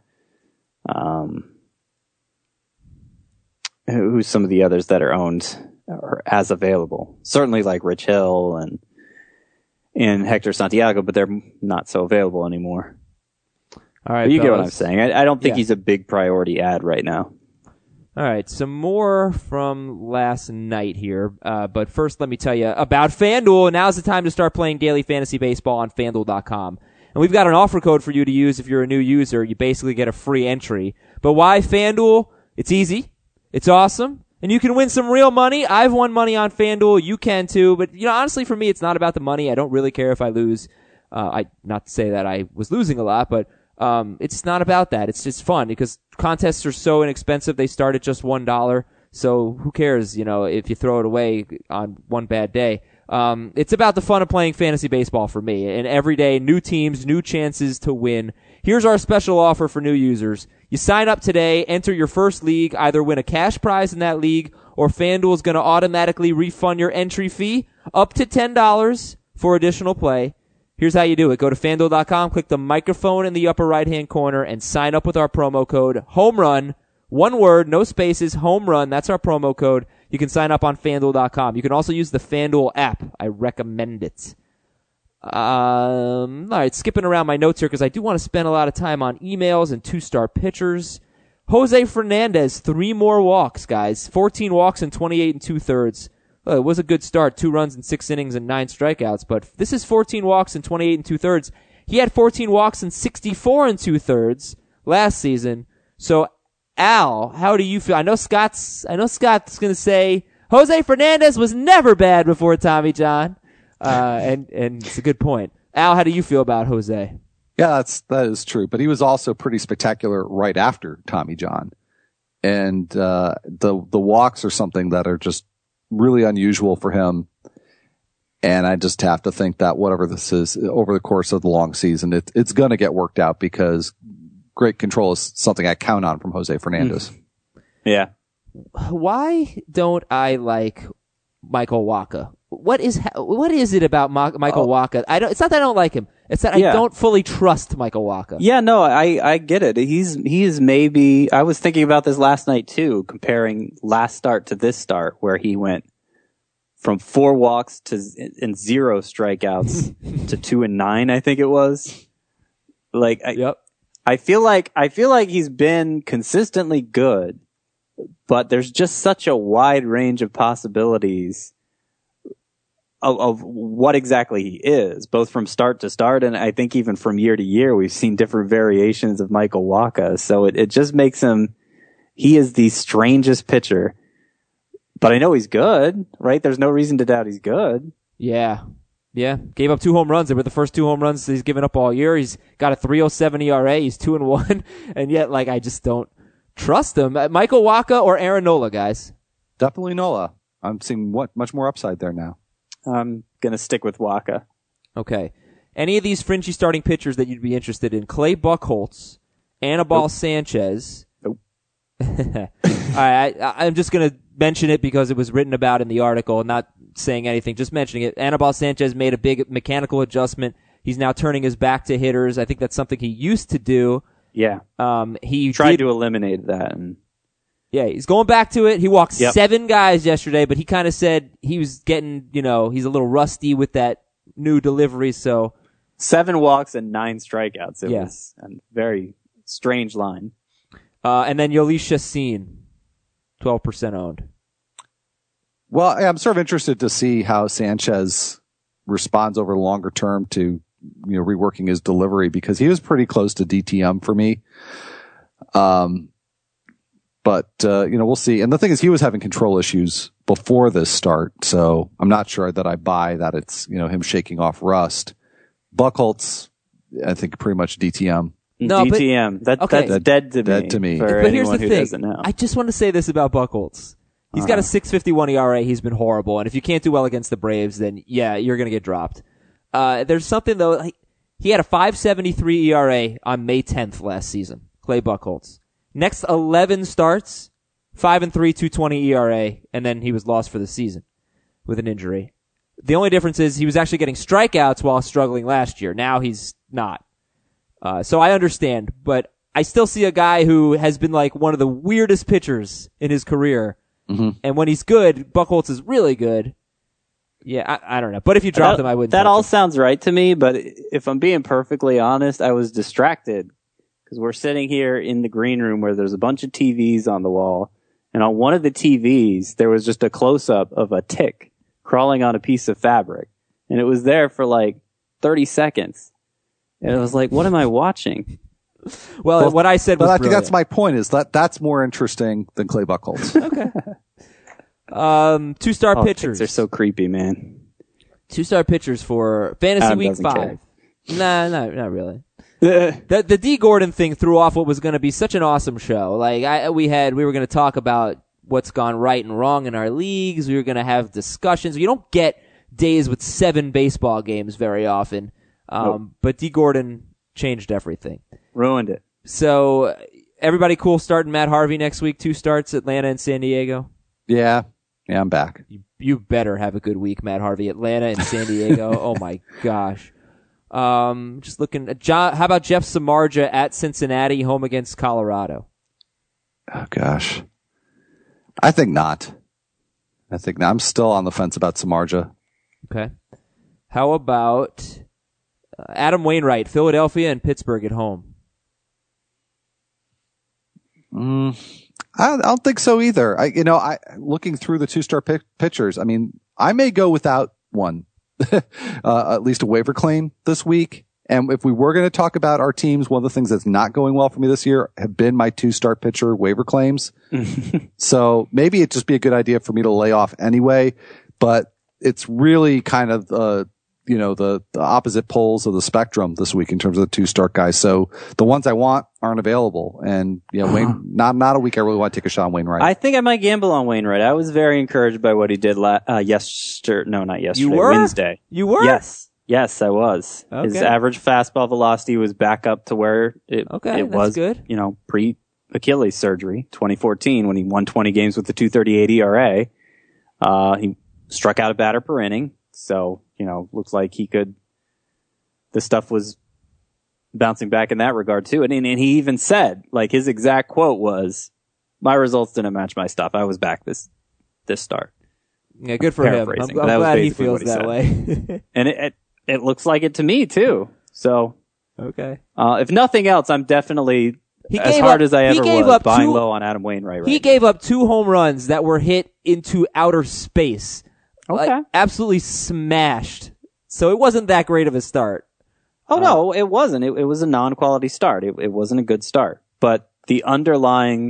who's some of the others that are owned or as available. Certainly like Rich Hill and Hector Santiago, but they're not so available anymore. All right, but you get what I'm saying. I don't think he's a big priority ad right now. All right, some more from last night here. But first, let me tell you about FanDuel. Now's the time to start playing daily fantasy baseball on FanDuel.com. And we've got an offer code for you to use if you're a new user. You basically get a free entry. But why FanDuel? It's easy. It's awesome. And you can win some real money. I've won money on FanDuel. You can too. But, honestly, for me, it's not about the money. I don't really care if I lose. Not to say that I was losing a lot, but it's not about that. It's just fun because contests are so inexpensive. They start at just $1. So who cares, if you throw it away on one bad day. It's about the fun of playing fantasy baseball for me. And every day, new teams, new chances to win. Here's our special offer for new users. You sign up today, enter your first league, either win a cash prize in that league, or FanDuel is going to automatically refund your entry fee up to $10 for additional play. Here's how you do it. Go to FanDuel.com, click the microphone in the upper right-hand corner, and sign up with our promo code HOMERUN. One word, no spaces, HOMERUN. That's our promo code. You can sign up on FanDuel.com. You can also use the FanDuel app. I recommend it. All right, skipping around my notes here because I do want to spend a lot of time on emails and two-star pitchers. Jose Fernandez, 3 more walks, guys. 14 walks and 28 2/3. Well, it was a good start. 2 runs in 6 innings and 9 strikeouts, but this is 14 walks and 28 2/3. He had 14 walks and 64 2/3 last season. So, Al, how do you feel? I know Scott's going to say Jose Fernandez was never bad before Tommy John. And it's a good point. Al, how do you feel about Jose? Yeah, that is true. But he was also pretty spectacular right after Tommy John. And, the walks are something that are just really unusual for him. And I just have to think that whatever this is over the course of the long season, it's going to get worked out because great control is something I count on from Jose Fernandez. Yeah. Why don't I like Michael Wacha? What is it about Michael Wacha? It's not that I don't like him. It's that I don't fully trust Michael Wacha. Yeah, no, I get it. He's maybe, I was thinking about this last night too, comparing last start to this start where he went from 4 walks and 0 strikeouts to 2 and 9, I think it was. Yep. I feel like he's been consistently good, but there's just such a wide range of possibilities of what exactly he is, both from start to start, and I think even from year to year, we've seen different variations of Michael Wacha. So it just makes he is the strangest pitcher. But I know he's good, right? There's no reason to doubt he's good. Yeah. Yeah. Gave up 2 home runs. They were the first 2 home runs he's given up all year. He's got a 3.07 ERA. He's 2-1. And yet, I just don't trust him. Michael Wacha or Aaron Nola, guys? Definitely Nola. I'm seeing much more upside there now. I'm going to stick with Wacha. Okay. Any of these fringy starting pitchers that you'd be interested in? Clay Buchholz, Anibal Sanchez. Nope. All right. I'm just going to mention it because it was written about in the article, not saying anything, just mentioning it. Anibal Sanchez made a big mechanical adjustment. He's now turning his back to hitters. I think that's something he used to do. Yeah. He tried to eliminate that. Yeah, he's going back to it. He walked 7 guys yesterday, but he kind of said he was getting, he's a little rusty with that new delivery, so. 7 walks and 9 strikeouts. It was a very strange line. And then Yoelis Chacin, 12% owned. Well, I'm sort of interested to see how Sanchez responds over the longer term to, reworking his delivery because he was pretty close to DTM for me. But we'll see. And the thing is, he was having control issues before this start, so I'm not sure that I buy that it's, him shaking off rust. Buchholz, I think pretty much DTM. No, DTM. That's dead to me. But here's the thing. I just want to say this about Buchholz. He's got a 6.51 ERA. He's been horrible. And if you can't do well against the Braves, then you're going to get dropped. There's something though. He had a 5.73 ERA on May 10th last season. Clay Buchholz. Next 11 starts, 5-3, 2.20 ERA, and then he was lost for the season with an injury. The only difference is he was actually getting strikeouts while struggling last year. Now he's not. So I understand, but I still see a guy who has been one of the weirdest pitchers in his career. Mm-hmm. And when he's good, Buchholz is really good. Yeah, I don't know. But if you dropped him, I wouldn't. That all sounds right to me, but if I'm being perfectly honest, I was distracted because we're sitting here in the green room where there's a bunch of TVs on the wall. And on one of the TVs, there was just a close-up of a tick crawling on a piece of fabric. And it was there for 30 seconds. And it was what am I watching? Well, what I said was I think that's my point, is that's more interesting than Clay Buchholz. Okay. 2-star pitchers. They're so creepy, man. 2-star pitchers for Fantasy Week 5. Nah, not really. The D. Gordon thing threw off what was going to be such an awesome show. We were going to talk about what's gone right and wrong in our leagues. We were going to have discussions. You don't get days with 7 baseball games very often. Nope. But D. Gordon changed everything. Ruined it. So everybody cool starting Matt Harvey next week? 2 starts, Atlanta and San Diego? Yeah, I'm back. You better have a good week, Matt Harvey. Atlanta and San Diego. Oh my gosh. Just looking at how about Jeff Samardzija at Cincinnati, home against Colorado? Oh gosh. I think not. I'm still on the fence about Samardzija. Okay. How about Adam Wainwright, Philadelphia and Pittsburgh at home? I don't think so either. Looking through the 2-star pitchers, I mean, I may go without one, at least a waiver claim this week. And if we were going to talk about our teams, one of the things that's not going well for me this year have been my 2-star pitcher waiver claims. So maybe it'd just be a good idea for me to lay off anyway, but it's really kind of, the opposite poles of the spectrum this week in terms of the 2-star guys. So the ones I want aren't available. And, Wayne, not a week I really want to take a shot on Wainwright. I think I might gamble on Wainwright. I was very encouraged by what he did not yesterday. You were? Wednesday. You were? Yes, I was. Okay. His average fastball velocity was back up to where it was, good. Pre-Achilles surgery, 2014, when he won 20 games with the 2.38 ERA. He struck out a batter per inning. So, looks like the stuff was bouncing back in that regard too. And he even said, like, his exact quote was, "My results didn't match my stuff. I was back this start." Yeah, good for him. I'm glad he feels that way. And it looks like it to me too. So, okay. If nothing else, I'm definitely as hard as I ever was buying low on Adam Wainwright. He gave up 2 home runs that were hit into outer space. Okay. Absolutely smashed. So it wasn't that great of a start. Oh, no, it wasn't. It was a non-quality start. It wasn't a good start. But the underlying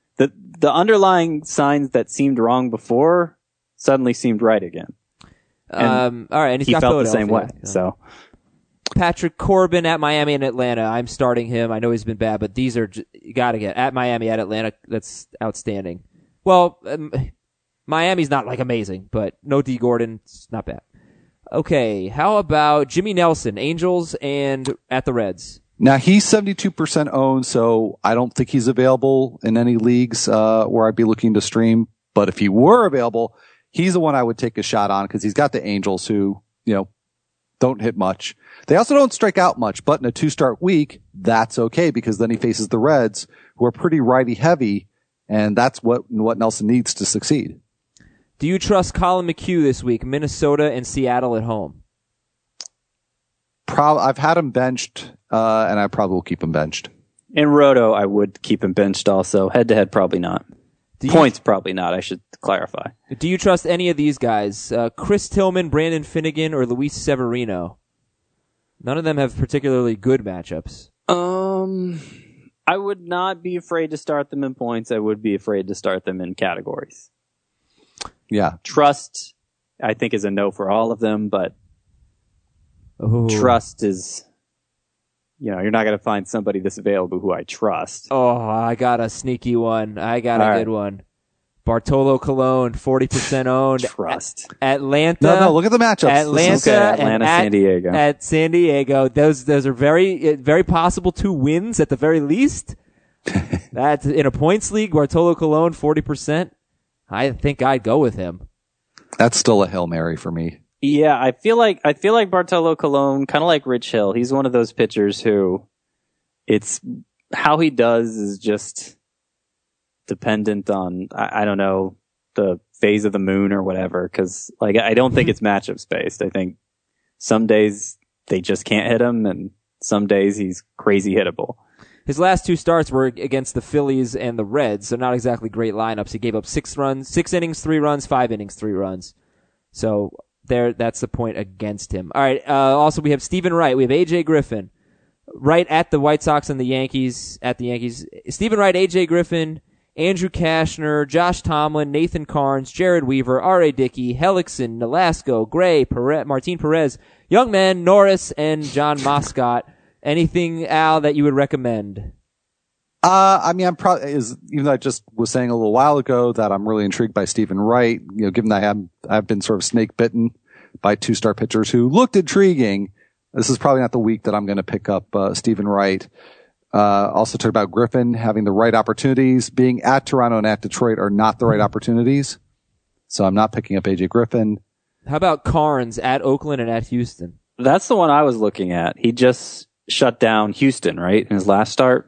signs that seemed wrong before suddenly seemed right again. All right, and he felt the same way. So Patrick Corbin at Miami and Atlanta. I'm starting him. I know he's been bad, but these are you got to get at Miami, at Atlanta. That's outstanding. Well, Miami's not like amazing, but no D. Gordon. It's not bad. Okay, how about Jimmy Nelson, Angels and at the Reds? Now he's 72% owned, so I don't think he's available in any leagues where I'd be looking to stream. But if he were available, he's the one I would take a shot on because he's got the Angels who, don't hit much. They also don't strike out much, but in a 2-start week, that's okay because then he faces the Reds who are pretty righty heavy, and that's what Nelson needs to succeed. Do you trust Colin McHugh this week? Minnesota and Seattle at home. I've had him benched, and I probably will keep him benched. In Roto, I would keep him benched also. Head-to-head, probably not. Points, probably not, I should clarify. Do you trust any of these guys? Chris Tillman, Brandon Finnegan, or Luis Severino? None of them have particularly good matchups. I would not be afraid to start them in points. I would be afraid to start them in categories. Yeah. Trust, I think, is a no for all of them, but trust is, you're not going to find somebody this available who I trust. Oh, I got a sneaky one. I got a good one. Bartolo Colon, 40% owned. Trust. Atlanta. No, look at the matchups. Atlanta, San Diego. At San Diego. Those are very, very possible 2 wins at the very least. That's in a points league. Bartolo Colon, 40%. I think I'd go with him. That's still a Hail Mary for me. Yeah, I feel like Bartolo Colon, kind of like Rich Hill. He's one of those pitchers who it's how he does is just dependent on, I don't know, the phase of the moon or whatever. Cause I don't think it's matchups based. I think some days they just can't hit him and some days he's crazy hittable. His last 2 starts were against the Phillies and the Reds, so not exactly great lineups. He gave up 6 innings, 3 runs, 5 innings, 3 runs. So that's the point against him. All right. Also, we have Stephen Wright. We have AJ Griffin. Wright at the White Sox and the Yankees. At the Yankees. Stephen Wright, AJ Griffin, Andrew Cashner, Josh Tomlin, Nathan Carnes, Jared Weaver, R.A. Dickey, Hellickson, Nolasco, Gray, Martin Perez, Youngman, Norris, and John Moscott. Anything, Al, that you would recommend? I mean, I'm probably even though I just was saying a little while ago that I'm really intrigued by Stephen Wright. Given that I've been sort of snake bitten by 2-star pitchers who looked intriguing. This is probably not the week that I'm going to pick up Stephen Wright. Also talked about Griffin having the right opportunities. Being at Toronto and at Detroit are not the right opportunities. So I'm not picking up AJ Griffin. How about Carnes at Oakland and at Houston? That's the one I was looking at. He just shut down Houston, right, in his last start.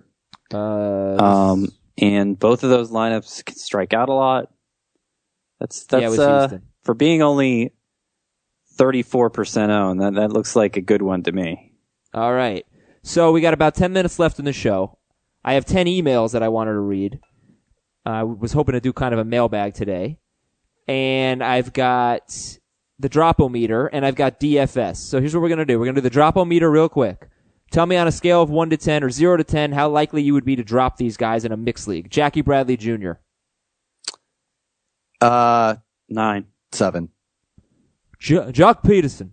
And both of those lineups can strike out a lot. That's Houston. For being only 34% owned, that looks like a good one to me. All right. So we got about 10 minutes left in the show. I have 10 emails that I wanted to read. I was hoping to do kind of a mailbag today. And I've got the Drop-O-Meter, and I've got DFS. So here's what we're going to do. We're going to do the Drop-O-Meter real quick. Tell me on a scale of 1 to 10 or 0 to 10 how likely you would be to drop these guys in a mixed league. Jackie Bradley Jr. 9. 7. Jock Peterson.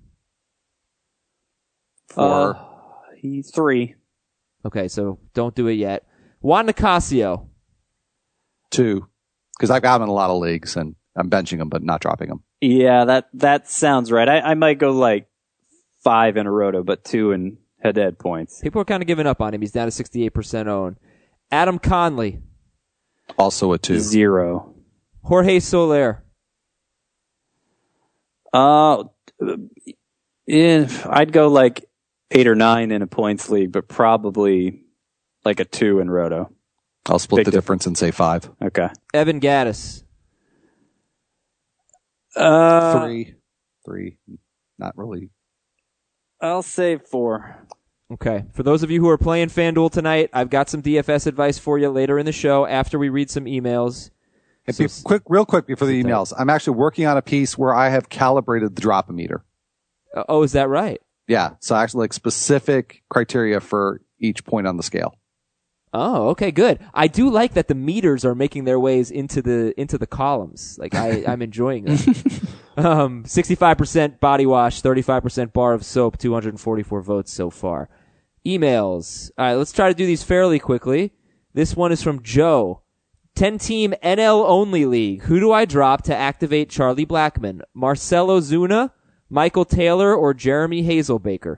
4. He's 3. Okay, so don't do it yet. Juan Nicasio. 2. Because I've got him in a lot of leagues, and I'm benching him, but not dropping him. Yeah, that sounds right. I might go like 5 in a roto, but 2 in head-to-head points. People are kind of giving up on him. He's down to 68% owned. Adam Conley. Also a 2. 0. Jorge Soler. I'd go like 8 or 9 in a points league, but probably like a 2 in roto. I'll split the difference and say 5. Okay. Evan Gattis. 3. Not really. I'll say 4. Okay. For those of you who are playing FanDuel tonight, I've got some DFS advice for you later in the show after we read some emails. Real quick before the emails, I'm actually working on a piece where I have calibrated the Drop-O-Meter. Oh, is that right? Yeah. So actually like specific criteria for each point on the scale. Oh, okay, good. I do like that the meters are making their ways into the columns. Like I'm enjoying them. 65% body wash, 35% bar of soap, 244 votes so far. Emails. All right, let's try to do these fairly quickly. This one is from Joe. 10-team NL-only league. Who do I drop to activate Charlie Blackmon? Marcelo Zuna, Michael Taylor, or Jeremy Hazelbaker?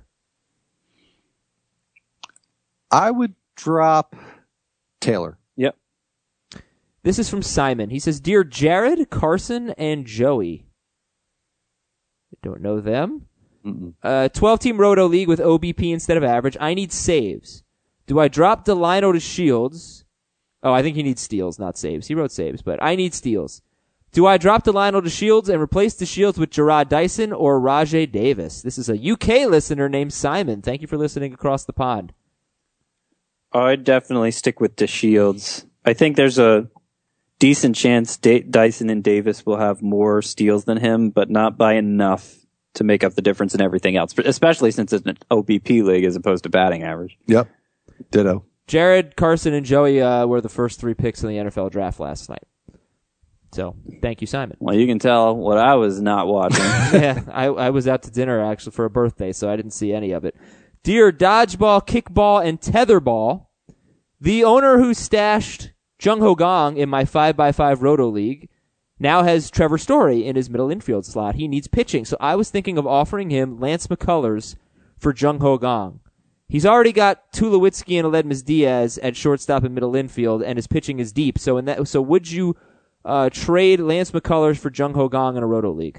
I would drop Taylor. Yep. This is from Simon. He says, Dear Jared, Carson, and Joey. I don't know them. 12-team Roto League with OBP instead of average. I need saves. Do I drop Delino to Shields? Oh, I think he needs steals, not saves. He wrote saves, but I need steals. Do I drop Delino to Shields and replace the Shields with Gerard Dyson or Rajay Davis? This is a UK listener named Simon. Thank you for listening across the pond. I'd definitely stick with the Shields. I think there's a decent chance Dyson and Davis will have more steals than him, but not by enough to make up the difference in everything else, especially since it's an OBP league as opposed to batting average. Yep. Ditto. Jared, Carson, and Joey were the first 3 picks in the NFL draft last night. So, thank you, Simon. Well, you can tell what I was not watching. Yeah, I was out to dinner, actually, for a birthday, so I didn't see any of it. Dear Dodgeball, Kickball, and Tetherball, the owner who stashed Jung Ho Gong in my 5x5 Roto League now has Trevor Story in his middle infield slot. He needs pitching, so I was thinking of offering him Lance McCullers for Jung Ho Gong. He's already got Tulowitzki and Aledmys Diaz at shortstop and middle infield, and his pitching is deep. So would you trade Lance McCullers for Jung Ho Gong in a Roto League?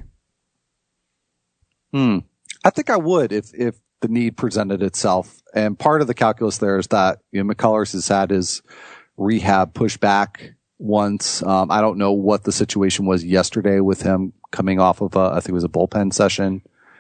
I think I would if the need presented itself. And part of the calculus there is that McCullers has had his rehab pushed back once. I don't know what the situation was yesterday with him coming off of I think it was a bullpen session.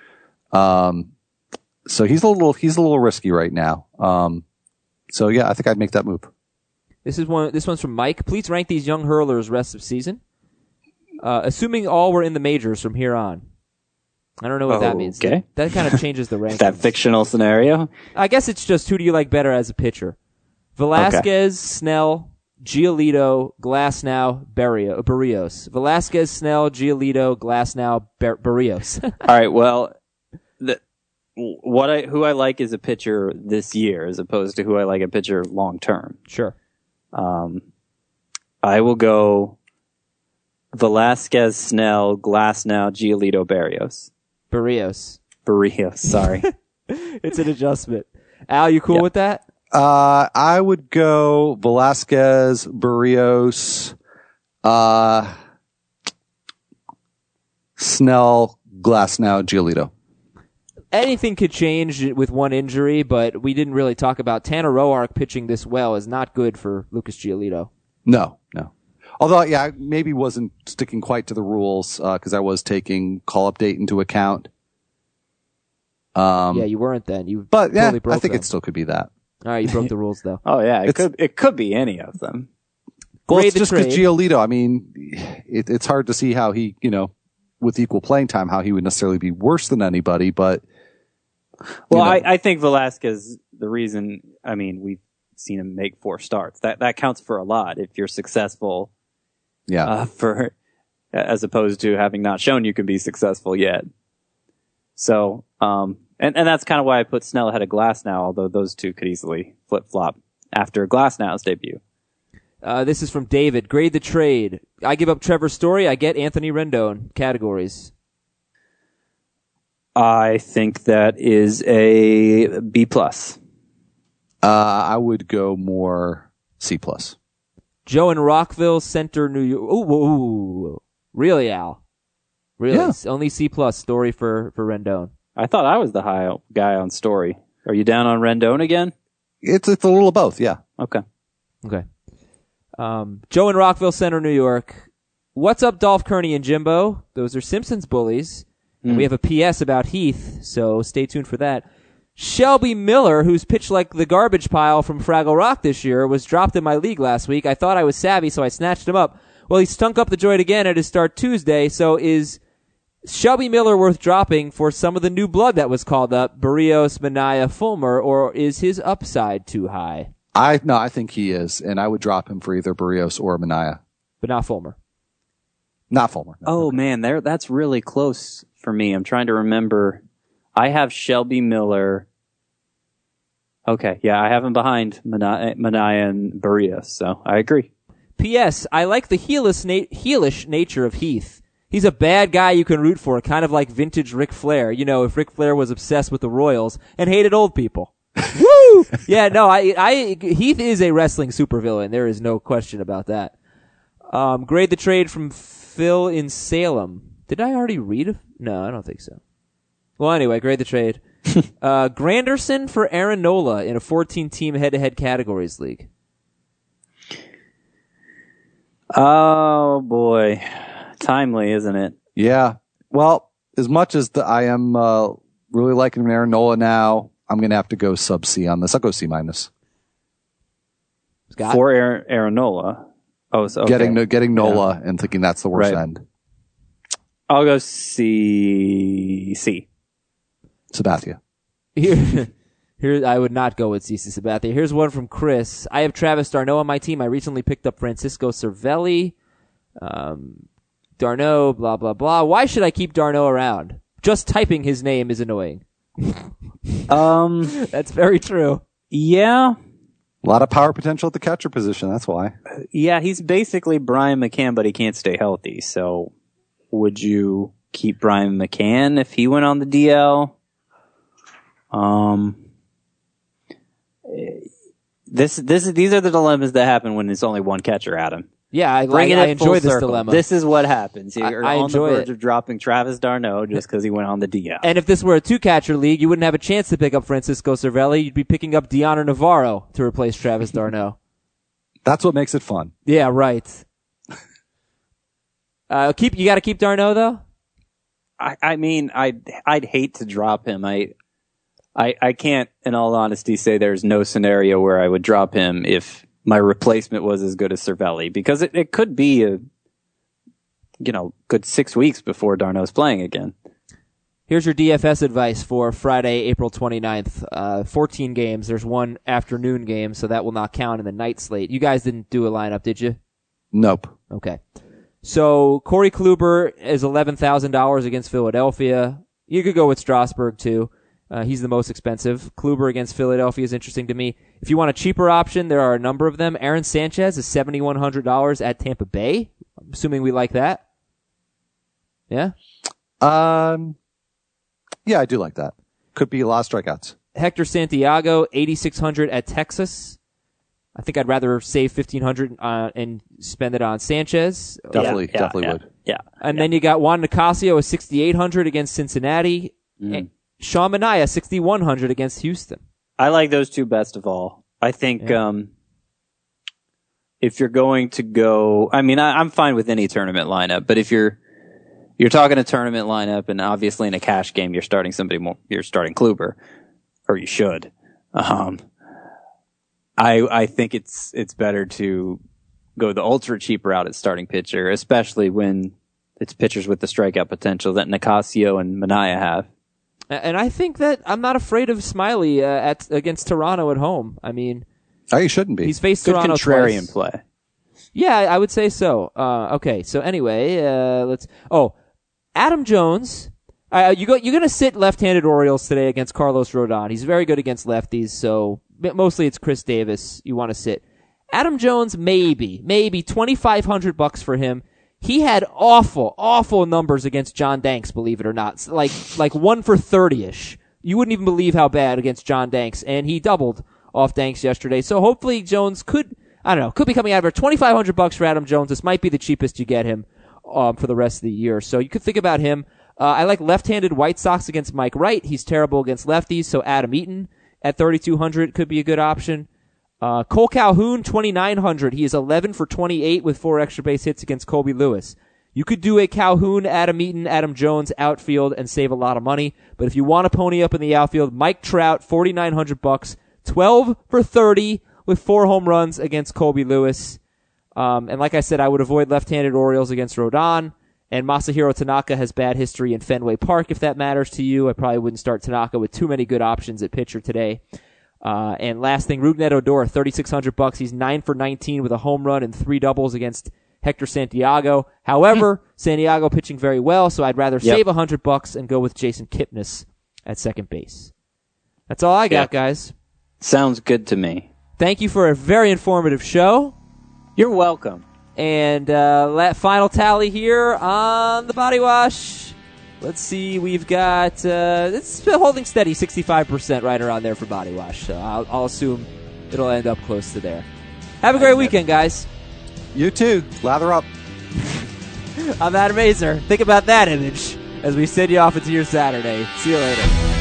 So he's a little risky right now. So yeah, I think I'd make that move. This one's from Mike. Please rank these young hurlers rest of season. Assuming all were in the majors from here on. I don't know what that means. Okay. That kind of changes the rankings. That fictional scenario? I guess it's just who do you like better as a pitcher? Velasquez, Snell, Giolito, Glasnow, Barrios. Velasquez, Snell, Giolito, Glasnow, Barrios. All right, well, who I like as a pitcher this year as opposed to who I like a pitcher long term. Sure. I will go Velasquez, Snell, Glasnow, Giolito, Barrios. Barrios, sorry. It's an adjustment. Al, you cool with that? I would go Velasquez, Barrios, Snell, Glasnow, Giolito. Anything could change with one injury, but we didn't really talk about Tanner Roark pitching this well is not good for Lucas Giolito. No. Although, yeah, I maybe wasn't sticking quite to the rules because I was taking call-up date into account. Yeah, you weren't then. But yeah, totally broke I think them. it still could be that. All right, you broke the rules though. Oh yeah, it could be any of them. Well, Grade it's the just because trade. Giolito, I mean, it's hard to see how he, with equal playing time, how he would necessarily be worse than anybody, but. Well, I think Velasquez, the reason, we've seen him make 4 starts. That counts for a lot if you're successful. Yeah. As opposed to having not shown you can be successful yet. So, and that's kind of why I put Snell ahead of Glasnow, although those two could easily flip-flop after Glasnow's debut. This is from David. Grade the trade. I give up Trevor Story. I get Anthony Rendon. Categories. I think that is a B+. I would go more C+. Joe in Rockville, Center, New York. Ooh. Really, Al? Really? Yeah. Only C+ Story for Rendon. I thought I was the high guy on Story. Are you down on Rendon again? It's a little of both, yeah. Okay. Joe in Rockville Center, New York. What's up, Dolph Kearney and Jimbo? Those are Simpsons bullies. And we have a PS about Heath, so stay tuned for that. Shelby Miller, who's pitched like the garbage pile from Fraggle Rock this year, was dropped in my league last week. I thought I was savvy, so I snatched him up. Well, he stunk up the joint again at his start Tuesday, so is Shelby Miller worth dropping for some of the new blood that was called up, Barrios, Minaya, Fulmer, or is his upside too high? I think he is, and I would drop him for either Barrios or Minaya. But not Fulmer. Not Fulmer. No. Oh, man, that's really close for me. I'm trying to remember. I have Shelby Miller. Okay, yeah, I have him behind Minaya and Barrios, so I agree. P.S. I like the heelish nature of Heath. He's a bad guy you can root for, kind of like vintage Ric Flair. If Ric Flair was obsessed with the Royals and hated old people. Woo! Yeah, no, Heath is a wrestling supervillain. There is no question about that. Grade the trade from Phil in Salem. Did I already read? No, I don't think so. Well, anyway, grade the trade. Granderson for Aaron Nola in a 14-team head-to-head categories league. Oh, boy. Timely, isn't it? Yeah. Well, as much as I am really liking Aaron Nola now, I'm going to have to go sub C on this. I'll go C-. Scott? For Aaron Nola. Oh, so okay. Getting Nola and thinking that's the worst end. I'll go C. Sabathia. Here, I would not go with CC Sabathia. Here's one from Chris. I have Travis d'Arnaud on my team. I recently picked up Francisco Cervelli. d'Arnaud, blah, blah, blah. Why should I keep d'Arnaud around? Just typing his name is annoying. That's very true. Yeah. A lot of power potential at the catcher position. That's why. Yeah, he's basically Brian McCann, but he can't stay healthy. So would you keep Brian McCann if he went on the DL? These are the dilemmas that happen when there's only one catcher, Adam. Yeah, I full enjoy this circle. dilemma. This is what happens. You're I on the enjoy verge it. of dropping Travis d'Arnaud just because he went on the DL. And if this were a 2-catcher league, you wouldn't have a chance to pick up Francisco Cervelli. You'd be picking up Deoner Navarro to replace Travis d'Arnaud. That's what makes it fun. Yeah, right. You got to keep d'Arnaud though. I mean, I'd hate to drop him. I can't, in all honesty, say there's no scenario where I would drop him if my replacement was as good as Cervelli, because it could be a good 6 weeks before d'Arnaud's playing again. Here's your DFS advice for Friday, April 29th. 14 games. There's one afternoon game, so that will not count in the night slate. You guys didn't do a lineup, did you? Nope. Okay. So Corey Kluber is $11,000 against Philadelphia. You could go with Strasburg too. He's the most expensive. Kluber against Philadelphia is interesting to me. If you want a cheaper option, there are a number of them. Aaron Sanchez is $7,100 at Tampa Bay. I'm assuming we like that. Yeah? Yeah, I do like that. Could be a lot of strikeouts. Hector Santiago, $8,600 at Texas. I think I'd rather save $1,500 and spend it on Sanchez. Definitely would. Yeah. And then you got Juan Nicasio at $6,800 against Cincinnati. And Sean Manaea, $6,100 against Houston. I like those two best of all. I think if you're going to go, I mean, I'm fine with any tournament lineup, but if you're talking a tournament lineup, and obviously in a cash game, you're starting somebody more. You're starting Kluber, or you should. I think it's better to go the ultra cheap route at starting pitcher, especially when it's pitchers with the strikeout potential that Nicasio and Manaea have. And I think that I'm not afraid of Smiley against Toronto at home. I mean, you shouldn't be. He's faced good Toronto contrarian twice. play. Yeah, I would say so. Okay, so anyway, Adam Jones. You're going to sit left-handed Orioles today against Carlos Rodon. He's very good against lefties, so mostly it's Chris Davis you want to sit. Adam Jones, maybe $2,500 for him. He had awful numbers against John Danks, believe it or not. Like 1 for 30-ish. You wouldn't even believe how bad against John Danks, and he doubled off Danks yesterday. So hopefully Jones could be coming out of there. $2,500 for Adam Jones. This might be the cheapest you get him for the rest of the year. So you could think about him. I like left-handed White Sox against Mike Wright. He's terrible against lefties, so Adam Eaton at $3,200 could be a good option. Cole Calhoun, $2,900. He is 11 for 28 with 4 extra base hits against Colby Lewis. You could do a Calhoun, Adam Eaton, Adam Jones outfield and save a lot of money. But if you want to pony up in the outfield, Mike Trout, $4,900, 12 for 30 with 4 home runs against Colby Lewis. And like I said, I would avoid left-handed Orioles against Rodon. And Masahiro Tanaka has bad history in Fenway Park, if that matters to you. I probably wouldn't start Tanaka with too many good options at pitcher today. And last thing, Rougned Odor, $3,600. He's 9 for 19 with a home run and 3 doubles against Hector Santiago. However, Santiago pitching very well, so I'd rather save $100 and go with Jason Kipnis at second base. That's all I got, guys. Sounds good to me. Thank you for a very informative show. You're welcome. And final tally here on the Body Wash. Let's see, we've got, it's been holding steady, 65% right around there for Body Wash. So I'll assume it'll end up close to there. Have a great weekend, guys. You too. Lather up. I'm Adam Mazur. Think about that image as we send you off into your Saturday. See you later.